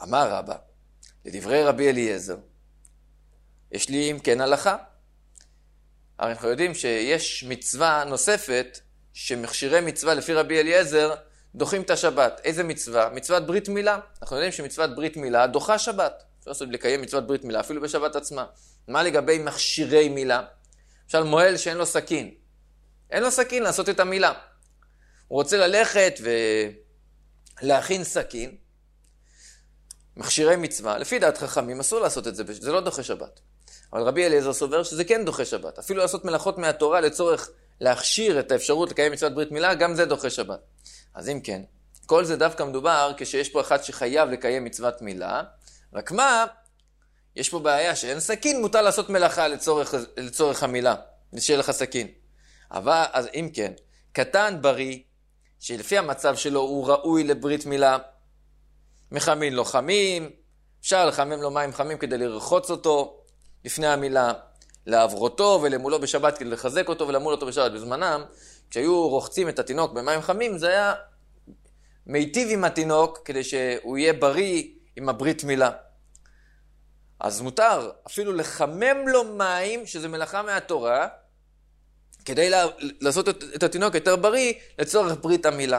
אמר רבא, לדברי רבי אליעזר, יש לי אם כן הלכה. הרי אנחנו יודעים שיש מצווה נוספת, שמכשירי מצווה לפי רבי אליעזר דוחים את השבת. איזה מצווה? מצוות ברית מילה. אנחנו יודעים שמצוות ברית מילה דוחה שבת. אפשר לעשות לקיים מצוות ברית מילה אפילו בשבת עצמה. מה לגבי מכשירי מילה? למשל מוהל שאין לו סכין. אין לו סכין לעשות את המילה. הוא רוצה ללכת ולהכין סכין. מכשירי מצווה, לפי דעת חכמים אסור לעשות את זה, זה לא דוחה שבת. אבל רבי אליעזר סובר שזה כן דוחה שבת. אפילו לעשות מלאכות מהתורה לצורך להכשיר את האפשרות לקיים מצוות ברית מילה, גם זה דוחה שבת. אז אם כן, כל זה דווקא מדובר כשיש פה אחד שחייב לקיים מצוות מילה, רק מה, יש פה בעיה שאין סכין, מותר לעשות מלאכה לצורך, לצורך המילה, שיהיה לך סכין. אבל, אז אם כן, קטן בריא, שלפי המצב שלו הוא ראוי לברית מילה, מחמין לו חמים, אפשר לחמם לו מים חמים כדי לרחוץ אותו לפני המילה, לעברותו ולמולו בשבת כדי לחזק אותו ולמול אותו בשבת. בזמנם, כשהיו רוחצים את התינוק במים חמים, זה היה מיטיב עם התינוק כדי שהוא יהיה בריא עם הברית מילה. אז מותר אפילו לחמם לו מים, שזה מלאכה מהתורה, כדי לעשות את התינוק יותר בריא לצורך ברית המילה.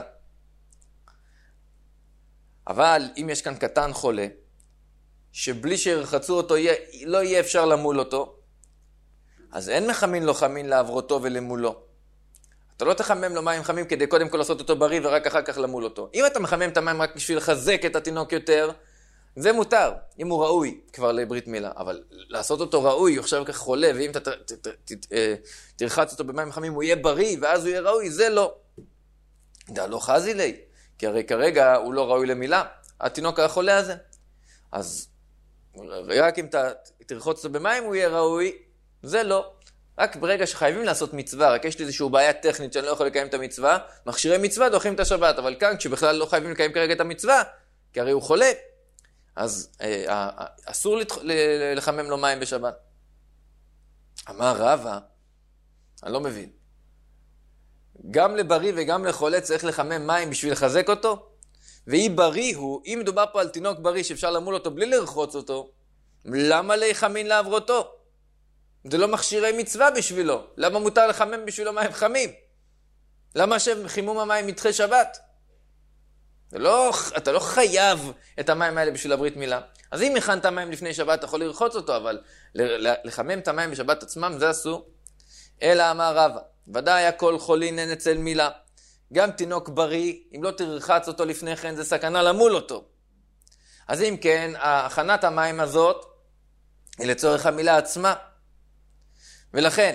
אבל אם יש כאן קטן חולה, שבלי שירחצו אותו יהיה, לא יהיה אפשר למול אותו, אז אין מחמין לו חמין לעברותו ולמולו. אתה לא תחמם לו מים חמים כדי קודם כל לעשות אותו בריא ורק אחר כך למול אותו. אם אתה מחמם את המים רק בשביל לחזק את התינוק יותר, זה מותר, אם הוא ראוי כבר לברית מילה. אבל לעשות אותו ראוי, הוא עכשיו כך חולה, ואם אתה ת, ת, ת, ת, תרחץ אותו במים חמים, הוא יהיה בריא, ואז הוא יהיה ראוי, זה לא. זה לא חזי לי, כי הרי כרגע הוא לא ראוי למילה, התינוק החולה הזה. אז רק אם אתה תרחוץ אותו במים, הוא יהיה ראוי, זה לא. רק ברגע שחייבים לעשות מצווה, רק יש לי איזושהי בעיה טכנית שאני לא יכול לקיים את המצווה, מכשירי מצווה דוחים את השבת, אבל כאן כשבכלל לא חייבים לקיים כרגע את המצווה, כי הרי הוא חולה, אז אה, אה, אסור לתח... לחמם לו מים בשבת. אמר רבא, אני לא מבין. גם לבריא וגם לחולה צריך לחמם מים בשביל לחזק אותו? ואי בריא הוא, אם מדובר פה על תינוק בריא שאפשר למול אותו בלי לרחוץ אותו, למה להחמין לעברותו? זה לא מכשירי מצווה בשבילו. למה מותר לחמם בשבילו מים חמים? למה שחימום המים ידחה שבת? לא, אתה לא חייב את המים האלה בשביל הברית מילה. אז אם הכנת מים לפני שבת, אתה יכול לרחוץ אותו, אבל לחמם את המים בשבת עצמם, זה אסור. אלא אמר רבא, ודאי הכל חולין אין אצל מילה. גם תינוק בריא, אם לא תרחץ אותו לפני כן, זה סכנה למול אותו. אז אם כן, הכנת המים הזאת היא לצורך המילה עצמה. ולכן,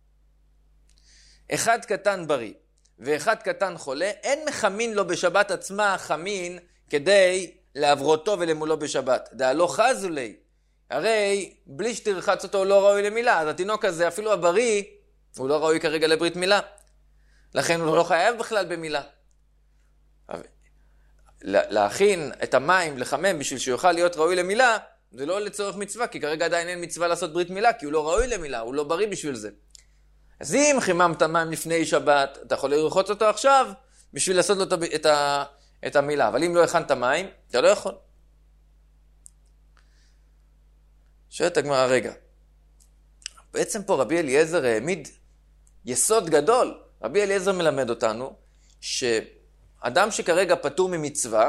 אחד קטן בריא ואחד קטן חולה, אין מחמין לו בשבת עצמה חמין כדי לעברותו ולמולו בשבת. דעה לא חזו לי. הרי בלי שתרחץ אותו הוא לא ראוי למילה. אז התינוק הזה, אפילו הבריא, הוא לא ראוי כרגע לברית מילה. לכן הוא לא חייב בכלל במילה. להכין את המים, לחמם בשביל שיוכל להיות ראוי למילה, זה לא לצורך מצווה, כי כרגע עדיין אין מצווה לעשות ברית מילה, כי הוא לא ראוי למילה, הוא לא בריא בשביל זה. אז אם חיממת מים לפני שבת, אתה יכול לרחוץ אותו עכשיו, בשביל לעשות לו את, ה, את המילה. אבל אם לא הכנת מים, אתה לא יכול. שואלת הגמרא, רגע. בעצם פה רבי אליעזר העמיד יסוד גדול. רבי אליעזר מלמד אותנו, שאדם שכרגע פטור ממצווה,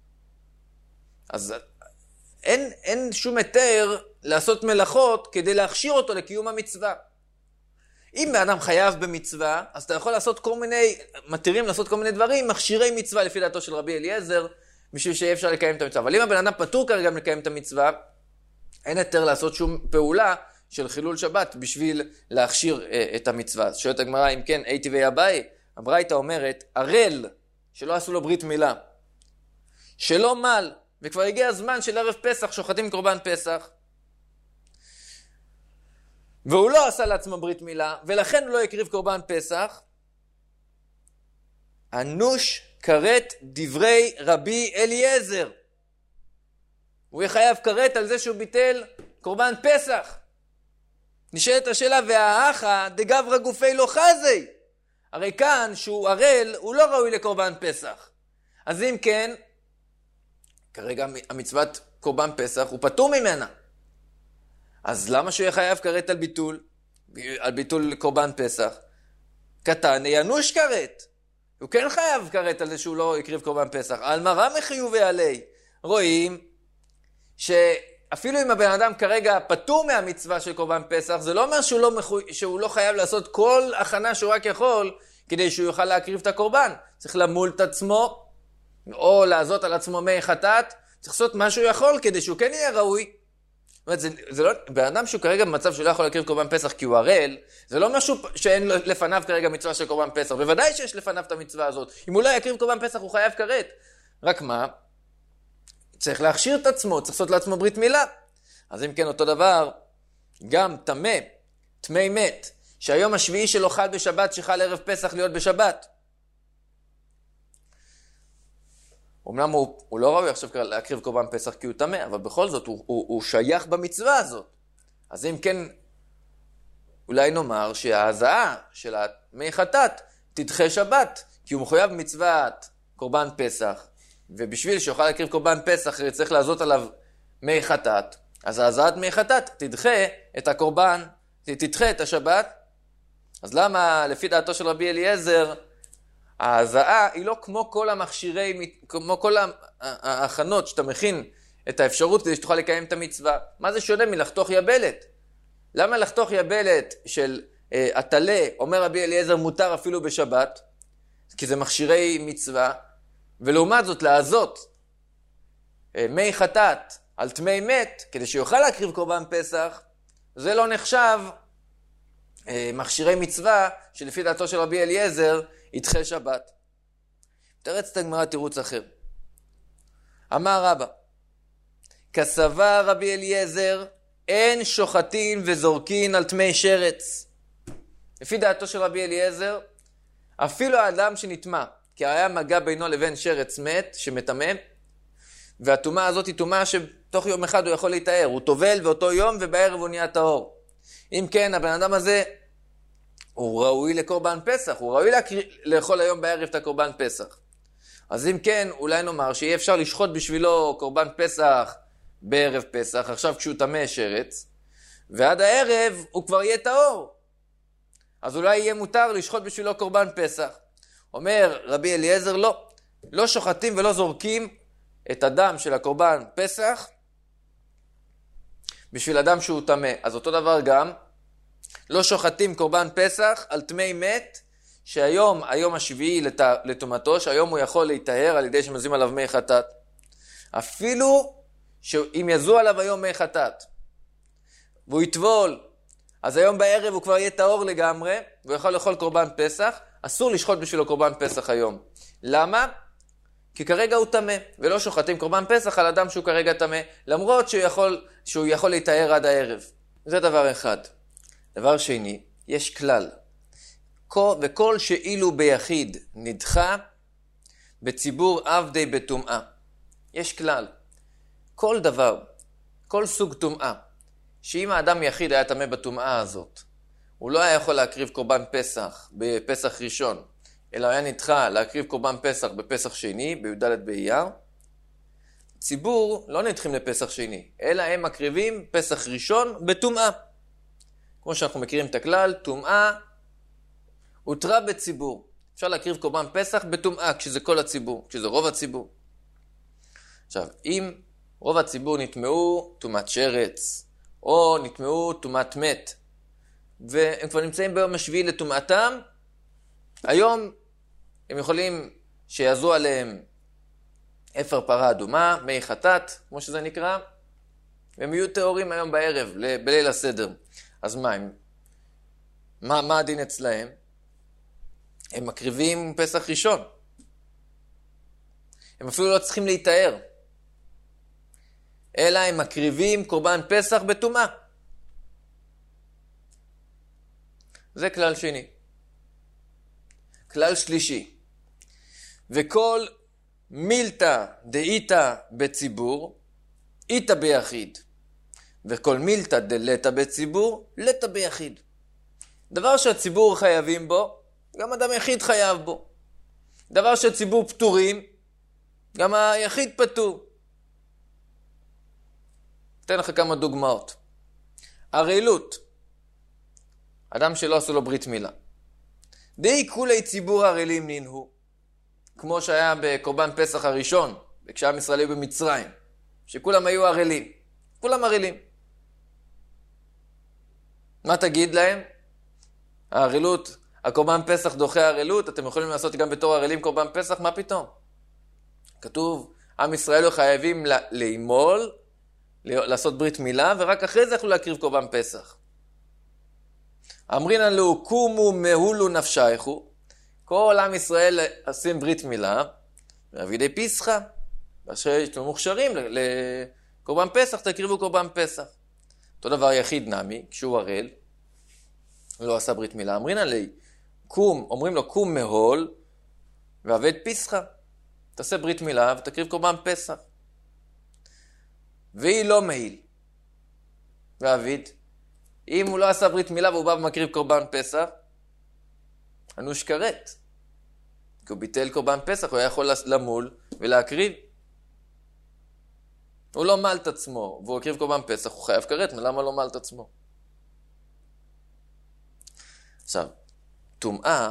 אז אין, אין שום היתר לעשות מלאכות כדי להכשיר אותו לקיום המצווה. אם באדם חייב במצווה, אז אתה יכול לעשות כל מיני, מתירים לעשות כל מיני דברים, מכשירי מצווה לפי דעתו של רבי אליעזר, בשביל שיהיה אפשר לקיים את המצווה. אבל אם הבן אדם פטור כרגע לקיים את המצווה, אין היתר לעשות שום פעולה של חילול שבת בשביל להכשיר אה, את המצווה. שואלת הגמרא, אם כן, הייתי ויבאי, הברייתא אומרת, ערל, שלא עשו לו ברית מילה, שלא מל, וכבר הגיע הזמן של ערב פסח, שוחטים קורבן פסח, והוא לא עשה לעצמו ברית מילה, ולכן הוא לא יקריב קורבן פסח, אנוש כרת דברי רבי אליעזר. הוא יחייב כרת על זה שהוא ביטל קורבן פסח. נשאלת השאלה, והאחה דגברא גופי לא חזי. הרי כאן שהוא ערל, הוא לא ראוי לקורבן פסח. אז אם כן, כרגע המצוות קורבן פסח הוא פטור ממנה. אז למה שהוא יהיה חייב כרת על ביטול? על ביטול קורבן פסח? קטן ינוש כרת. הוא כן חייב כרת על זה שהוא לא יקריב קורבן פסח. על מראה מחיובי עלי. רואים שאפילו אם הבן אדם כרגע פטור מהמצווה של קורבן פסח, זה לא אומר שהוא לא, מחו... שהוא לא חייב לעשות כל הכנה שהוא רק יכול כדי שהוא יוכל להקריב את הקורבן. צריך למול את עצמו, או לעזות על עצמו מי חטאת. צריך לעשות מה שהוא יכול כדי שהוא כן יהיה ראוי. זאת אומרת, זה, זה לא, בן אדם שהוא כרגע במצב שהוא לא יכול להקריב קורבן פסח כי הוא ערל, זה לא משהו שאין לפניו כרגע מצווה של קורבן פסח. בוודאי שיש לפניו את המצווה הזאת. אם הוא לא יקריב קורבן פסח הוא חייב כרת. רק מה? צריך להכשיר את עצמו, צריך לעשות לעצמו ברית מילה. אז אם כן, אותו דבר, גם טמא, טמא מת, שהיום השביעי שלו חל בשבת, שחל ערב פסח להיות בשבת. אמנם הוא, הוא לא ראוי עכשיו להקריב קורבן פסח כי הוא טמא, אבל בכל זאת הוא, הוא, הוא שייך במצווה הזאת. אז אם כן, אולי נאמר שההזעה של מי חטאת תדחה שבת, כי הוא מחויב במצוות קורבן פסח, ובשביל שיוכל להקריב קורבן פסח צריך לעזות עליו מי חטאת, אז ההזעת מי חטאת תדחה את הקורבן, תדחה את השבת. אז למה לפי דעתו של רבי אליעזר, ההזעה היא לא כמו כל המכשירי, כמו כל ההכנות שאתה מכין את האפשרות כדי שתוכל לקיים את המצווה. מה זה שונה מלחתוך יבלת? למה לחתוך יבלת של עטלה, אומר רבי אליעזר, מותר אפילו בשבת? כי זה מכשירי מצווה, ולעומת זאת לעזות מי חטאת על טמא מת, כדי שיוכל להקריב קורבן פסח, זה לא נחשב מכשירי מצווה שלפי דעתו של רבי אליעזר ידחה שבת. תרץ את הגמרא תירוץ אחר. אמר רבא, כסבר רבי אליעזר, אין שוחטין וזורקין על טמא שרץ. לפי דעתו של רבי אליעזר, אפילו האדם שנטמא, כי היה מגע בינו לבין שרץ מת שמטמא, והטומאה הזאת היא טומאה שתוך יום אחד הוא יכול להתאר. הוא טובל באותו יום ובערב הוא נהיה טהור. אם כן, הבן אדם הזה הוא ראוי לקורבן פסח, הוא ראוי לאכול היום בערב את הקורבן פסח. אז אם כן, אולי נאמר שיהיה אפשר לשחוט בשבילו קורבן פסח בערב פסח, עכשיו כשהוא טמא שרץ, ועד הערב הוא כבר יהיה טהור. אז אולי יהיה מותר לשחוט בשבילו קורבן פסח. אומר רבי אליעזר, לא, לא שוחטים ולא זורקים את הדם של הקורבן פסח בשביל אדם שהוא טמא. אז אותו דבר גם, לא שוחטים קורבן פסח על טמא מת, שהיום, היום השביעי לת... לטומאתו, שהיום הוא יכול להיטהר על ידי שמזים עליו מי חטאת. אפילו שאם יזו עליו היום מי חטאת, והוא יטבול, אז היום בערב הוא כבר יהיה טהור לגמרי, והוא יכול לאכול קורבן פסח, אסור לשחוט בשבילו קורבן פסח היום. למה? כי כרגע הוא טמא, ולא שוחטים קורבן פסח על אדם שהוא כרגע טמא, למרות שהוא יכול, שהוא יכול להיטהר עד הערב. זה דבר אחד. דבר שני, יש כלל. וכל שאילו ביחיד נדחה, בציבור עבדי בטומאה. יש כלל. כל דבר, כל סוג טומאה, שאם האדם יחיד היה טמא בטומאה הזאת, הוא לא היה יכול להקריב קורבן פסח בפסח ראשון, אלא היה נדחה להקריב קורבן פסח בפסח שני, בי"ד באייר. ציבור לא נדחים לפסח שני, אלא הם מקריבים פסח ראשון בטומאה. כמו שאנחנו מכירים את הכלל, טומאה הותרה בציבור. אפשר להקריב קורבן פסח בטומאה, כשזה כל הציבור, כשזה רוב הציבור. עכשיו, אם רוב הציבור נטמעו טומאת שרץ, או נטמעו טומאת מת, והם כבר נמצאים ביום השביעי לטומאתם, היום הם יכולים שיעזו עליהם אפר פרה אדומה, מי חטאת, כמו שזה נקרא, והם יהיו טהורים היום בערב, בליל הסדר. אז מה, הם, מה, מה הדין אצלהם? הם מקריבים פסח ראשון. הם אפילו לא צריכים להיטהר. אלא הם מקריבים קורבן פסח בטומאה. זה כלל שני. כלל שלישי. וכל מילתא דאיתא בציבור, איתא ביחיד. וכל מילתא דלתא בציבור, לתא ביחיד. דבר שהציבור חייבים בו, גם אדם יחיד חייב בו. דבר שהציבור פטורים, גם היחיד פטור. אתן לך כמה דוגמאות. ערלות, אדם שלא עשו לו ברית מילה. די כולי ציבור ערלים נינהו, כמו שהיה בקורבן פסח הראשון, כשעם ישראל היו במצרים, שכולם היו ערלים, כולם ערלים. מה תגיד להם? הערלות, הקורבן פסח דוחה ערלות, אתם יכולים לעשות גם בתור ערלים קורבן פסח, מה פתאום? כתוב, עם ישראל חייבים לאמול, לעשות ברית מילה, ורק אחרי זה יכלו להקריב קורבן פסח. אמרינן לו, קומו מהולו נפשייכו, כל עם ישראל עושים ברית מילה, ואבידי פיסחה, ואתם מוכשרים לקורבן פסח, תקריבו קורבן פסח. אותו דבר יחיד נמי, כשהוא ערל, הוא לא עשה ברית מילה. אמרינן לי, קום, אומרים לו, קום מהול, ואבד פיסחה. תעשה ברית מילה ותקריב קורבן פסח. והיא לא מהיל. ואביד, אם הוא לא עשה ברית מילה והוא בא ומקריב קורבן פסח, אנוש כרת. כי הוא ביטל קורבן פסח, הוא היה יכול למול ולהקריב. הוא לא מל את עצמו, והוא הקריב קורבן פסח, הוא חייב כרת, למה לא מל את עצמו? עכשיו, טומאה,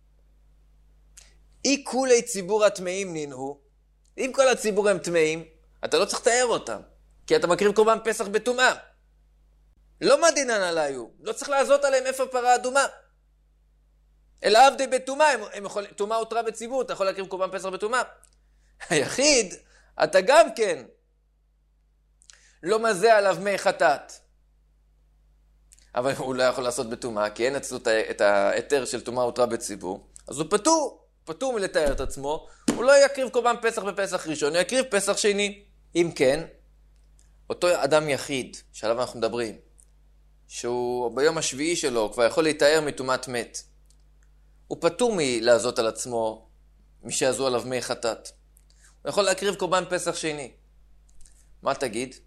אי כולי ציבור הטמאים נינהו, אם כל הציבור הם טמאים, אתה לא צריך לתאר אותם, כי אתה מקריב קורבן פסח בטומאה. לא מדינן עליו, לא צריך לעזות עליהם איפה פרה אדומה. אלא עבדי בטומאה, טומאה הותרה בציבור, אתה יכול להקריב קורבן פסח בטומאה. היחיד, אתה גם כן לא מזה עליו מי חטאת. אבל הוא לא יכול לעשות בטומאה, כי אין אצלו את ההיתר של טומאה הותרה בציבור, אז הוא פטור, פטור מלתאר את עצמו, הוא לא יקריב קורבן פסח בפסח ראשון, הוא יקריב פסח שני. אם כן, אותו אדם יחיד, שעליו אנחנו מדברים, שהוא ביום השביעי שלו כבר יכול להתאר מטומאת מת, הוא פטור מלעזות על עצמו מי שיעזו עליו מי חטאת. הוא יכול להקריב קורבן פסח שני. מה תגיד?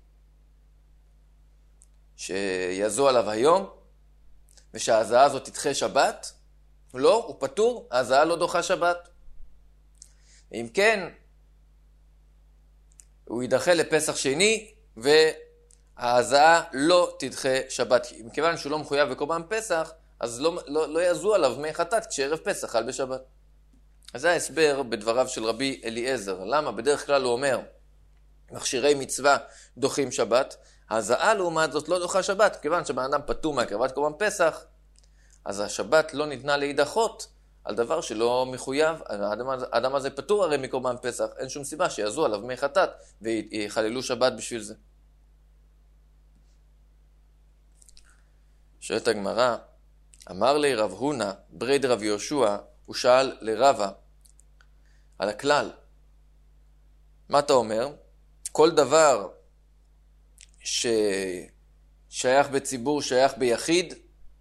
שיעזו עליו היום, ושההזעה הזאת תדחה שבת? לא, הוא פטור, ההזעה לא דוחה שבת. אם כן, הוא יידחה לפסח שני, וההזעה לא תדחה שבת. מכיוון שהוא לא מחויב בקורבן פסח, אז לא, לא, לא יעזו עליו מי חטאת כשערב פסח חל בשבת. אז זה ההסבר בדבריו של רבי אליעזר. למה? בדרך כלל הוא אומר, מכשירי מצווה דוחים שבת, ההזעה לעומת זאת לא דוחה שבת, כיוון שבאדם פטור מהקרבת קורבן פסח, אז השבת לא ניתנה להידחות על דבר שלא מחויב. האדם, האדם הזה פטור הרי מקורבן פסח, אין שום סיבה שיעזו עליו מי חטאת ויחללו שבת בשביל זה. שואלת הגמרא, אמר לי רב הונא ברי דרב יהושע, הוא שאל לרבה על הכלל. מה אתה אומר? כל דבר ששייך בציבור שייך ביחיד,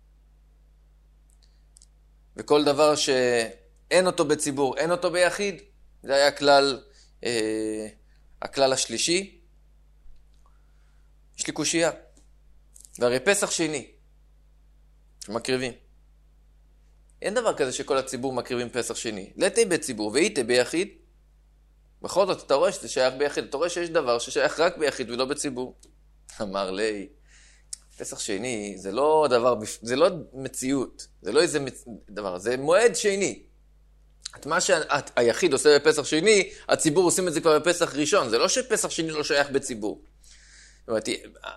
וכל דבר שאין אותו בציבור אין אותו ביחיד. זה היה הכלל, אה, הכלל השלישי. יש לי קושייה. והרי פסח שני שמקריבים, אין דבר כזה שכל הציבור מקריבים פסח שני. לתי בציבור ואיתי ביחיד. בכל זאת אתה רואה שזה שייך ביחיד, אתה רואה שיש דבר ששייך רק ביחיד ולא בציבור. אמר לי, פסח שני זה לא דבר, זה לא מציאות, זה לא איזה דבר, זה מועד שני. את מה שהיחיד עושה בפסח שני, הציבור עושים את זה כבר בפסח ראשון, זה לא שפסח שני לא שייך בציבור. זאת אומרת,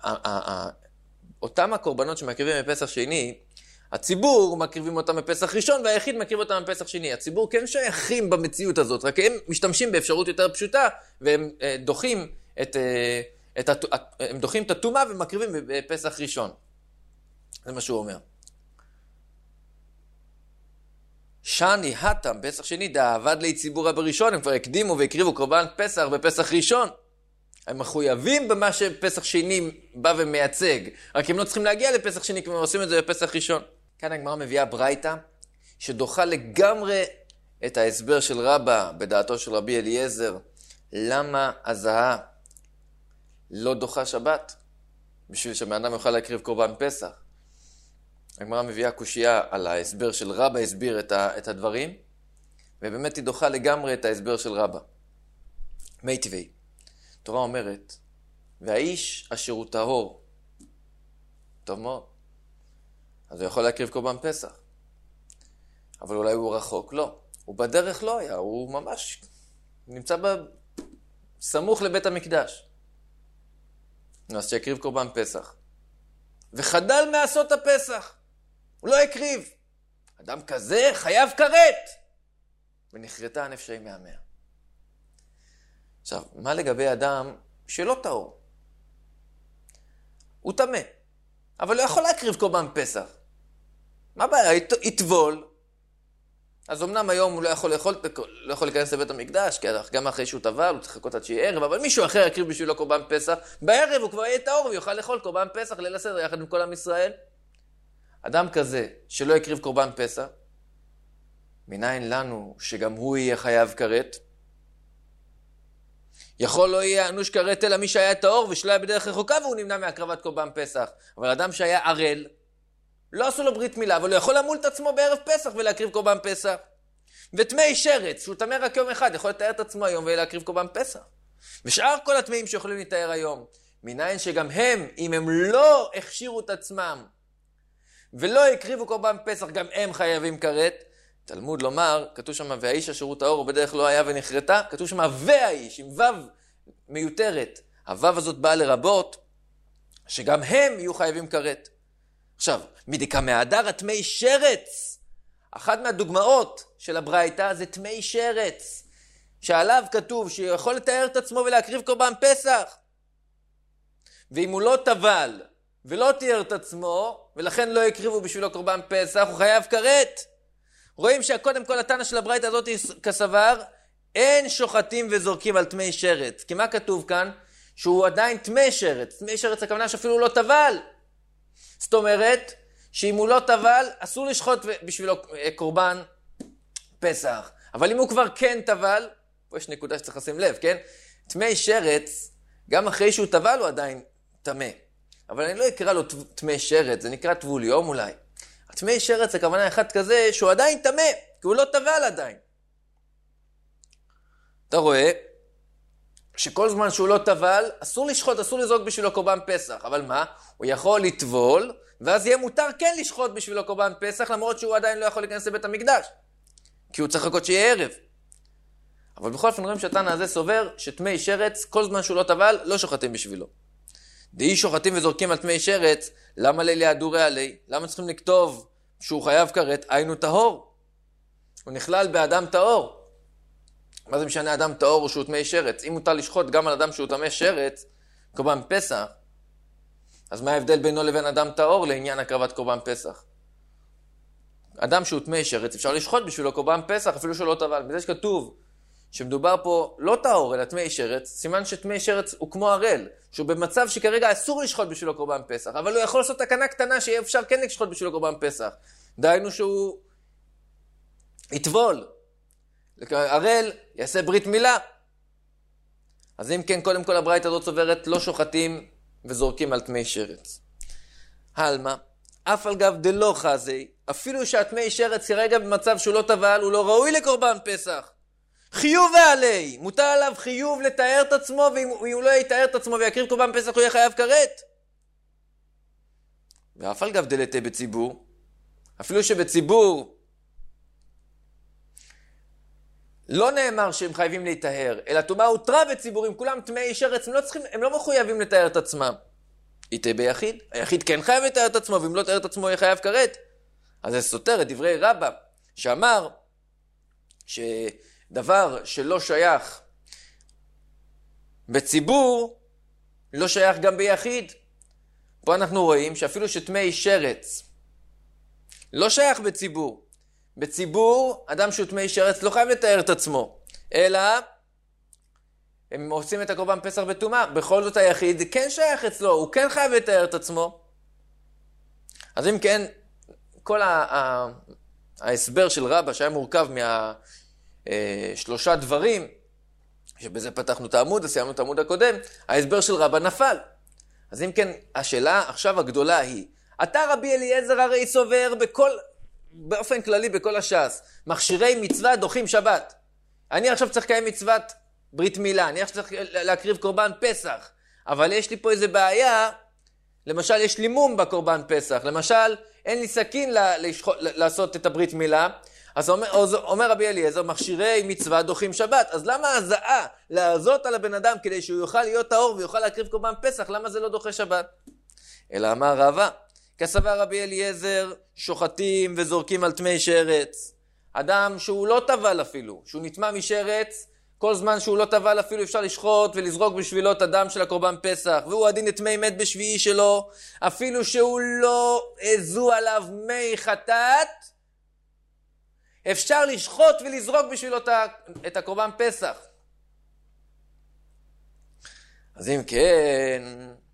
אותם הקורבנות שמקריבים בפסח שני, הציבור מקריבים אותם בפסח ראשון, והיחיד מקריב אותם בפסח שני. הציבור כן שייכים במציאות הזאת, רק הם משתמשים באפשרות יותר פשוטה, והם דוחים את, את, הם דוחים את הטומאה ומקריבים בפסח ראשון. זה מה שהוא אומר. שני התם, פסח שני, דאבד לי ציבורה בראשון, הם כבר הקדימו והקריבו קורבן פסח בפסח ראשון. הם מחויבים במה שפסח שני בא ומייצג, רק הם לא צריכים להגיע לפסח שני, כי הם עושים את זה בפסח ראשון. כאן הגמרא מביאה ברייתא, שדוחה לגמרי את ההסבר של רבא, בדעתו של רבי אליעזר, למה הזעה לא דוחה שבת, בשביל שבאדם יוכל להקריב קורבן פסח. הגמרא מביאה קושייה על ההסבר של רבא, הסביר את, ה, את הדברים, ובאמת היא דוחה לגמרי את ההסבר של רבא. מי טבעי. התורה אומרת והאיש אשר הוא טהור. טוב מאוד. אז הוא יכול להקריב קורבן פסח. אבל אולי הוא רחוק? לא. הוא בדרך לא היה, הוא ממש נמצא בסמוך לבית המקדש. אז שיקריב קורבן פסח. וחדל מעשות הפסח. הוא לא הקריב. אדם כזה חייב כרת. ונחרטה הנפשי מהמאה. עכשיו, מה לגבי אדם שלא טהור? הוא טמא, אבל לא יכול להקריב קורבן פסח. מה הבעיה? יטבול. אז אמנם היום הוא לא יכול, לאכול, לא יכול להיכנס לבית המקדש, כי גם אחרי שהוא טבל, הוא צריך לחכות עד שיהיה ערב, אבל מישהו אחר יקריב בשבילו קורבן פסח, בערב הוא כבר יהיה טהור ויוכל לאכול קורבן פסח ליל הסדר יחד עם כל עם ישראל. אדם כזה שלא יקריב קורבן פסח, מניין לנו שגם הוא יהיה חייב כרת? יכול לא יהיה אנוש כרת אלא מי שהיה טהור ושלא היה בדרך רחוקה והוא נמנע מהקרבת קורבן פסח. אבל אדם שהיה ערל, לא עשו לו ברית מילה, אבל הוא יכול למול את עצמו בערב פסח ולהקריב קורבן פסח. וטמאי שרץ, שהוא טמא רק יום אחד, יכול לתאר את עצמו היום ולהקריב קורבן פסח. ושאר כל הטמאים שיכולים לתאר היום, מניין שגם הם, אם הם לא הכשירו את עצמם ולא הקריבו קורבן פסח, גם הם חייבים כרת. תלמוד לומר, כתוב שם, והאיש אשר הוא טהור ובדרך לא היה ונחרטה, כתוב שם, והאיש, עם וו מיותרת. הוו הזאת באה לרבות, שגם הם יהיו חייבים כרת. עכשיו, מדיקה מהדר הטמאי שרץ. אחת מהדוגמאות של הברייתא זה טמאי שרץ, שעליו כתוב שיכול לתאר את עצמו ולהקריב קורבן פסח. ואם הוא לא טבל ולא תיאר את עצמו, ולכן לא יקריבו בשבילו קורבן פסח, הוא חייב כרת. רואים שקודם כל התנא של הברייתא הזאת כסבר, אין שוחטים וזורקים על טמאי שרץ. כי מה כתוב כאן? שהוא עדיין טמא שרץ. טמא שרץ הכוונה שאפילו לא טבל. זאת אומרת, שאם הוא לא טבל, אסור לשחוט בשבילו קורבן פסח. אבל אם הוא כבר כן טבל, פה יש נקודה שצריך לשים לב, כן? טמא שרץ, גם אחרי שהוא טבל הוא עדיין טמא. אבל אני לא אקרא לו טמא שרץ, זה נקרא טבול יום אולי. הטמאי שרץ הכוונה אחד כזה שהוא עדיין טמא, כי הוא לא טבל עדיין. אתה רואה שכל זמן שהוא לא טבל, אסור לשחוט, אסור לזרוק בשבילו קורבן פסח. אבל מה? הוא יכול לטבול, ואז יהיה מותר כן לשחוט בשבילו קורבן פסח, למרות שהוא עדיין לא יכול להיכנס לבית המקדש. כי הוא צריך לחכות שיהיה ערב. אבל בכל אופן רואים שהתנא הזה סובר שטמאי שרץ, כל זמן שהוא לא טבל, לא שוחטים בשבילו. דאי שוחטים וזורקים על טמאי שרץ, למה לילי הדורי עלי? למה צריכים לכתוב שהוא חייב כרת? היינו טהור. הוא נכלל באדם טהור. מה זה משנה אדם טהור או שהוא טמאי שרץ? אם מותר לשחוט גם על אדם שהוא טמא שרץ, קורבן פסח, אז מה ההבדל בינו לבין אדם טהור לעניין הקרבת קורבן פסח? אדם שהוא טמא שרץ, אפשר לשחוט בשבילו קורבן פסח, אפילו שלא טבל. בזה שכתוב שמדובר פה לא טהור אלא טמאי שרץ, סימן שטמאי שרץ הוא כמו ערל, שהוא במצב שכרגע אסור לשחוט בשבילו קורבן פסח, אבל הוא יכול לעשות תקנה קטנה שיהיה אפשר כן לשחוט בשבילו קורבן פסח. דהיינו שהוא יטבול. ערל יעשה ברית מילה. אז אם כן, קודם כל הברייתא הזאת סוברת לא שוחטים וזורקים על טמאי שרץ. הלמה, אף על גב דלא חזי, אפילו שהטמאי שרץ כרגע במצב שהוא לא טבל, הוא לא ראוי לקורבן פסח. חיוב ועלי, מוטל עליו חיוב לתאר את עצמו, ואם הוא לא יתאר את עצמו ויקריב קורבן פסח הוא יהיה חייב כרת. ואף על גב דלתה בציבור, אפילו שבציבור לא נאמר שהם חייבים להתאר, אלא טומאה הותרה בציבור, אם כולם טמאי שרץ, הם לא, צריכים, הם לא מחויבים לתאר את עצמם. איתה ביחיד, היחיד כן חייב לתאר את עצמו, ואם לא תאר את עצמו יהיה חייב כרת. אז זה סותר את דברי רבא, שאמר שדבר שלא שייך בציבור, לא שייך גם ביחיד. פה אנחנו רואים שאפילו שטמאי שרץ לא שייך בציבור. בציבור, אדם שהוא טמאי שרץ לא חייב לתאר את עצמו, אלא הם עושים את הקורבן פסח בטומאה. בכל זאת היחיד כן שייך אצלו, הוא כן חייב לתאר את עצמו. אז אם כן, כל ה- ה- ההסבר של רבא שהיה מורכב מהשלושה דברים, שבזה פתחנו את העמוד, סיימנו את העמוד הקודם, ההסבר של רבא נפל. אז אם כן, השאלה עכשיו הגדולה היא, אתה רבי אליעזר הרי סובר בכל, באופן כללי בכל הש"ס, מכשירי מצווה דוחים שבת. אני עכשיו צריך לקיים מצוות ברית מילה, אני עכשיו צריך להקריב קורבן פסח. אבל יש לי פה איזה בעיה, למשל יש לי מום בקורבן פסח, למשל אין לי סכין ל- לשחוט, לעשות את הברית מילה, אז אומר, אומר רבי אליעזר, מכשירי מצווה דוחים שבת, אז למה הזעה לעזות על הבן אדם כדי שהוא יוכל להיות טהור ויוכל להקריב קורבן פסח, למה זה לא דוחה שבת? אלא אמר רבא, כסבר רבי אליעזר, שוחטים וזורקים על טמאי שרץ. אדם שהוא לא טבל אפילו, שהוא נטמע משרץ, כל זמן שהוא לא טבל אפילו אפשר לשחוט ולזרוק בשבילו את הדם של הקורבן פסח, והוא הדין את מי מת בשביעי שלו, אפילו שהוא לא עזו עליו מי חטאת, אפשר לשחוט ולזרוק בשבילו את הקורבן פסח. אז אם כן,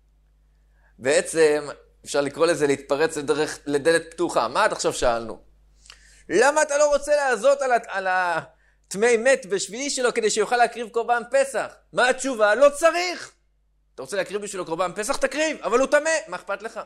בעצם אפשר לקרוא לזה להתפרץ לדרך, לדלת פתוחה. מה עד עכשיו שאלנו? למה אתה לא רוצה לעזות על, על הטמאי מת בשביעי שלו כדי שיוכל להקריב קורבן פסח? מה התשובה? לא צריך. אתה רוצה להקריב בשבילו קורבן פסח? תקריב, אבל הוא טמא, מה אכפת לך?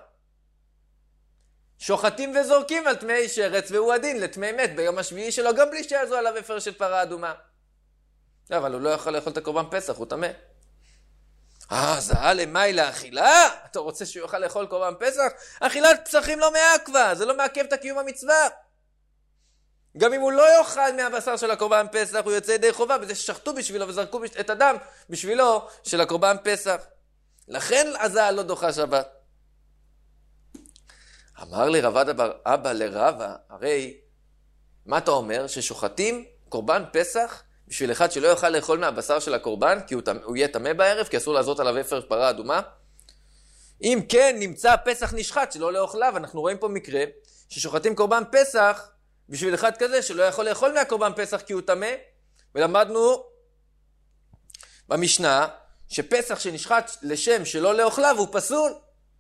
שוחטים וזורקים על טמאי שרץ והוא הדין לטמאי מת ביום השביעי שלו, גם בלי שיעזו עליו אפר של פרה אדומה. לא, אבל הוא לא יכול לאכול את הקורבן פסח, הוא טמא. אה, זהה למאי לאכילה? אתה רוצה שהוא יוכל לאכול קורבן פסח? אכילת פסחים לא מעכבה, זה לא מעכב את הקיום המצווה. גם אם הוא לא יאכל מהבשר של הקורבן פסח, הוא יוצא ידי חובה בזה ששחטו בשבילו וזרקו את הדם בשבילו של הקורבן פסח. לכן הזעה לא דוחה שבת. אמר לי רבד אבא לרבא, הרי מה אתה אומר? ששוחטים קורבן פסח בשביל אחד שלא יוכל לאכול מהבשר של הקורבן, כי הוא, הוא יהיה טמא בערב, כי אסור לעזות עליו אפר פרה אדומה? אם כן, נמצא פסח נשחט שלא לאוכליו. אנחנו רואים פה מקרה ששוחטים קורבן פסח בשביל אחד כזה שלא יכול לאכול מהקורבן פסח כי הוא טמא, ולמדנו במשנה שפסח שנשחט לשם שלא לאוכליו הוא פסול.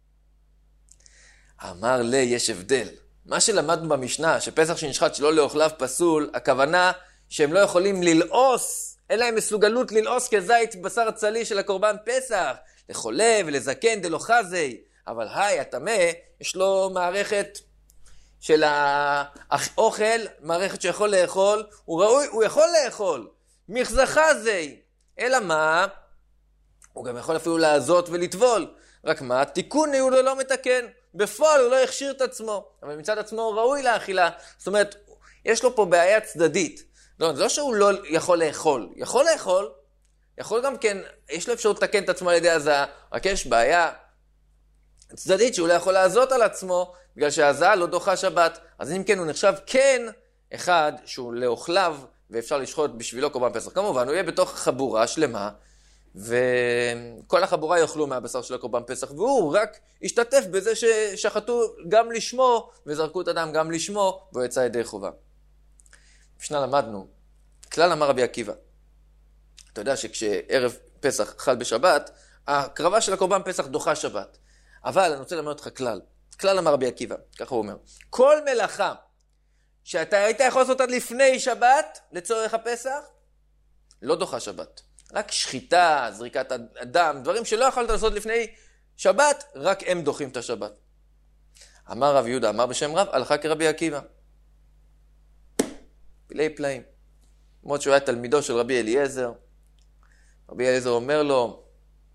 אמר לי, יש הבדל. מה שלמדנו במשנה, שפסח שנשחט שלא לאוכליו פסול, הכוונה שהם לא יכולים ללעוס, אין להם מסוגלות ללעוס כזית בשר צלי של הקורבן פסח, לחולה ולזקן דלא חזי. אבל היי, הטמא, יש לו מערכת של האוכל, מערכת שיכול לאכול, הוא ראוי, הוא יכול לאכול. מחזה חזי. אלא מה? הוא גם יכול אפילו לעזות ולטבול. רק מה? תיקון הוא לא מתקן. בפועל הוא לא הכשיר את עצמו, אבל מצד עצמו הוא ראוי לאכילה. זאת אומרת, יש לו פה בעיה צדדית. לא, זה לא שהוא לא יכול לאכול. יכול לאכול, יכול גם כן, יש לו אפשרות לתקן את עצמו על ידי הזעה, רק יש בעיה צדדית שהוא לא יכול לעזות על עצמו, בגלל שהזעה לא דוחה שבת. אז אם כן, הוא נחשב כן אחד שהוא לאוכליו, ואפשר לשחוט בשבילו קורבן פסח. כמובן, הוא יהיה בתוך חבורה שלמה, וכל החבורה יאכלו מהבשר של הקורבן פסח, והוא רק השתתף בזה ששחטו גם לשמו, וזרקו את הדם גם לשמו, והוא יצא ידי חובה. בשנה למדנו, כלל אמר רבי עקיבא. אתה יודע שכשערב פסח חל בשבת, הקרבה של הקורבן פסח דוחה שבת. אבל אני רוצה ללמד אותך כלל. כלל אמר רבי עקיבא, ככה הוא אומר. כל מלאכה שאתה היית יכול לעשות עד לפני שבת, לצורך הפסח, לא דוחה שבת. רק שחיטה, זריקת הדם, דברים שלא יכולת לעשות לפני שבת, רק הם דוחים את השבת. אמר רב יהודה, אמר בשם רב, הלכה כרבי עקיבא. פלאי פלאים. למרות שהוא היה תלמידו של רבי אליעזר, רבי אליעזר אומר לו,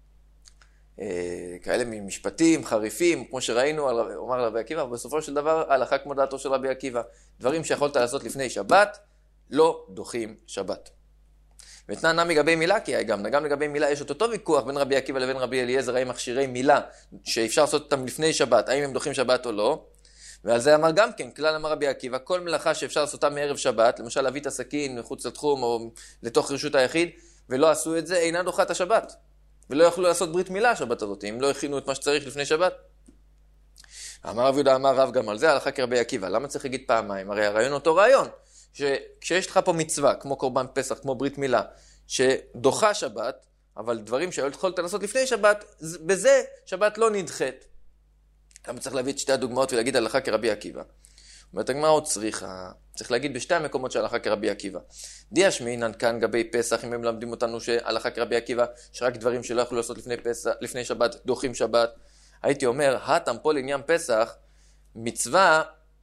אה, כאלה ממשפטים, חריפים, כמו שראינו, הוא אמר לרבי עקיבא, ובסופו של דבר, הלכה כמו דעתו של רבי עקיבא. דברים שיכולת לעשות לפני שבת, לא דוחים שבת. ותנא נמי לגבי מילה, כי גם, גם לגבי מילה יש אותו ויכוח בין רבי עקיבא לבין רבי אליעזר, האם מכשירי מילה שאפשר לעשות אותם לפני שבת, האם הם דוחים שבת או לא. ועל זה אמר גם כן, כלל אמר רבי עקיבא, כל מלאכה שאפשר לעשות אותה מערב שבת, למשל להביא את הסכין מחוץ לתחום או לתוך רשות היחיד, ולא עשו את זה, אינה דוחה את השבת. ולא יכלו לעשות ברית מילה השבת הזאת, אם לא הכינו את מה שצריך לפני שבת. אמר רב יהודה, אמר רב גם על זה, הלכה כרבי עקיבא. למה צריך להגיד פעמיים? הרי הרעיון אותו רעיון. שכשיש לך פה מצווה, כמו קורבן פסח, כמו ברית מילה, שדוחה שבת, אבל דברים שיכולת לעשות לפני שבת, בזה שבת לא נדחית. למה צריך להביא את שתי הדוגמאות ולהגיד הלכה כרבי עקיבא? אומרת הגמרא עוד צריכה, צריך להגיד בשתי המקומות שהלכה כרבי עקיבא. דיש מינן כאן גבי פסח, אם הם למדים אותנו שהלכה כרבי עקיבא, שרק דברים שלא יכלו לעשות לפני, פסח, לפני שבת, דוחים שבת. הייתי אומר, הטם פה לעניין פסח, מצווה,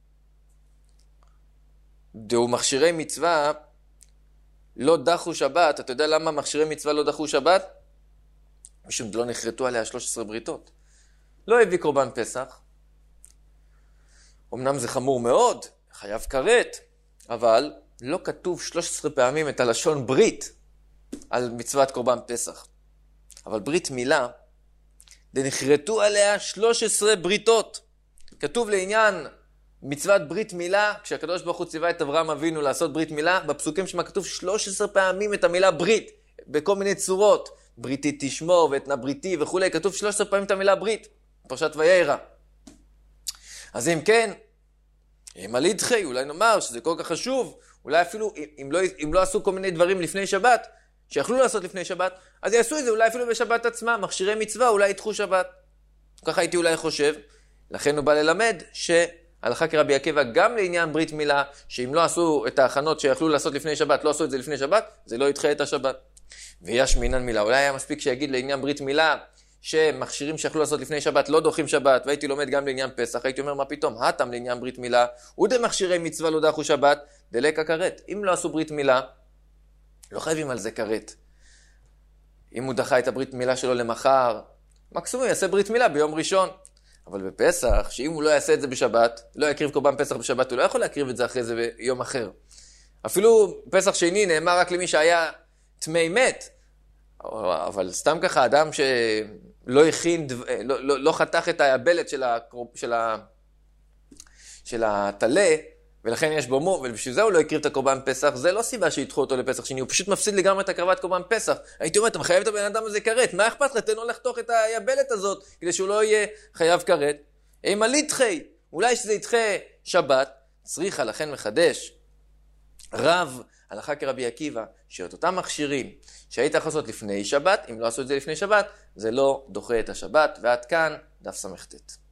דהו מכשירי מצווה, לא דחו שבת. אתה יודע למה מכשירי מצווה לא דחו שבת? משום דלא נחרטו עליה שלוש עשרה בריתות. לא הביא קורבן פסח. אמנם זה חמור מאוד, חייב כרת, אבל לא כתוב שלוש עשרה פעמים את הלשון ברית על מצוות קורבן פסח. אבל ברית מילה, דנחרטו עליה שלוש עשרה בריתות. כתוב לעניין מצוות ברית מילה, כשהקדוש ברוך הוא ציווה את אברהם אבינו לעשות ברית מילה, בפסוקים שמה כתוב שלוש עשרה פעמים את המילה ברית, בכל מיני צורות, בריתי תשמור ואתנה בריתי וכו', כתוב שלוש עשרה פעמים את המילה ברית, פרשת וירא. אז אם כן, אם על ידחי, אולי נאמר שזה כל כך חשוב, אולי אפילו אם לא, אם לא עשו כל מיני דברים לפני שבת, שיכלו לעשות לפני שבת, אז יעשו את זה אולי אפילו בשבת עצמה, מכשירי מצווה, אולי ידחו שבת. ככה הייתי אולי חושב, לכן הוא בא ללמד שהלכה כרבי עקיבא גם לעניין ברית מילה, שאם לא עשו את ההכנות שיכלו לעשות לפני שבת, לא עשו את זה לפני שבת, זה לא ידחה את השבת. ויש מינן מילה, אולי היה מספיק שיגיד לעניין ברית מילה, שמכשירים שיכלו לעשות לפני שבת לא דוחים שבת, והייתי לומד גם לעניין פסח, הייתי אומר מה פתאום, הטם לעניין ברית מילה, ודמכשירי מצווה לא דחו שבת, דלק הכרת. אם לא עשו ברית מילה, לא חייבים על זה כרת. אם הוא דחה את הברית מילה שלו למחר, מקסימום יעשה ברית מילה ביום ראשון. אבל בפסח, שאם הוא לא יעשה את זה בשבת, לא יקריב קורבן פסח בשבת, הוא לא יכול להקריב את זה אחרי זה ביום אחר. אפילו פסח שני נאמר רק למי שהיה תמי מת, אבל סתם ככה, אדם שלא הכין, לא, לא, לא חתך את היבלת של, הקרוב, של, ה, של התלה, ולכן יש בו מום, ובשביל זה הוא לא הקריב את הקורבן פסח, זה לא סיבה שידחו אותו לפסח שני, הוא פשוט מפסיד לגמרי את הקרבת קורבן פסח. הייתי אומר, אתה מחייב את הבן אדם הזה כרת, מה אכפת לך? תן לו לחתוך את היבלת הזאת, כדי שהוא לא יהיה חייב כרת. אם על ידחי, אולי שזה ידחה שבת, צריכה לכן מחדש. רב, הלכה כרבי עקיבא, שאת אותם מכשירים שהיית יכול לעשות לפני שבת, אם לא עשו את זה לפני שבת, זה לא דוחה את השבת, ועד כאן דף סמכתת.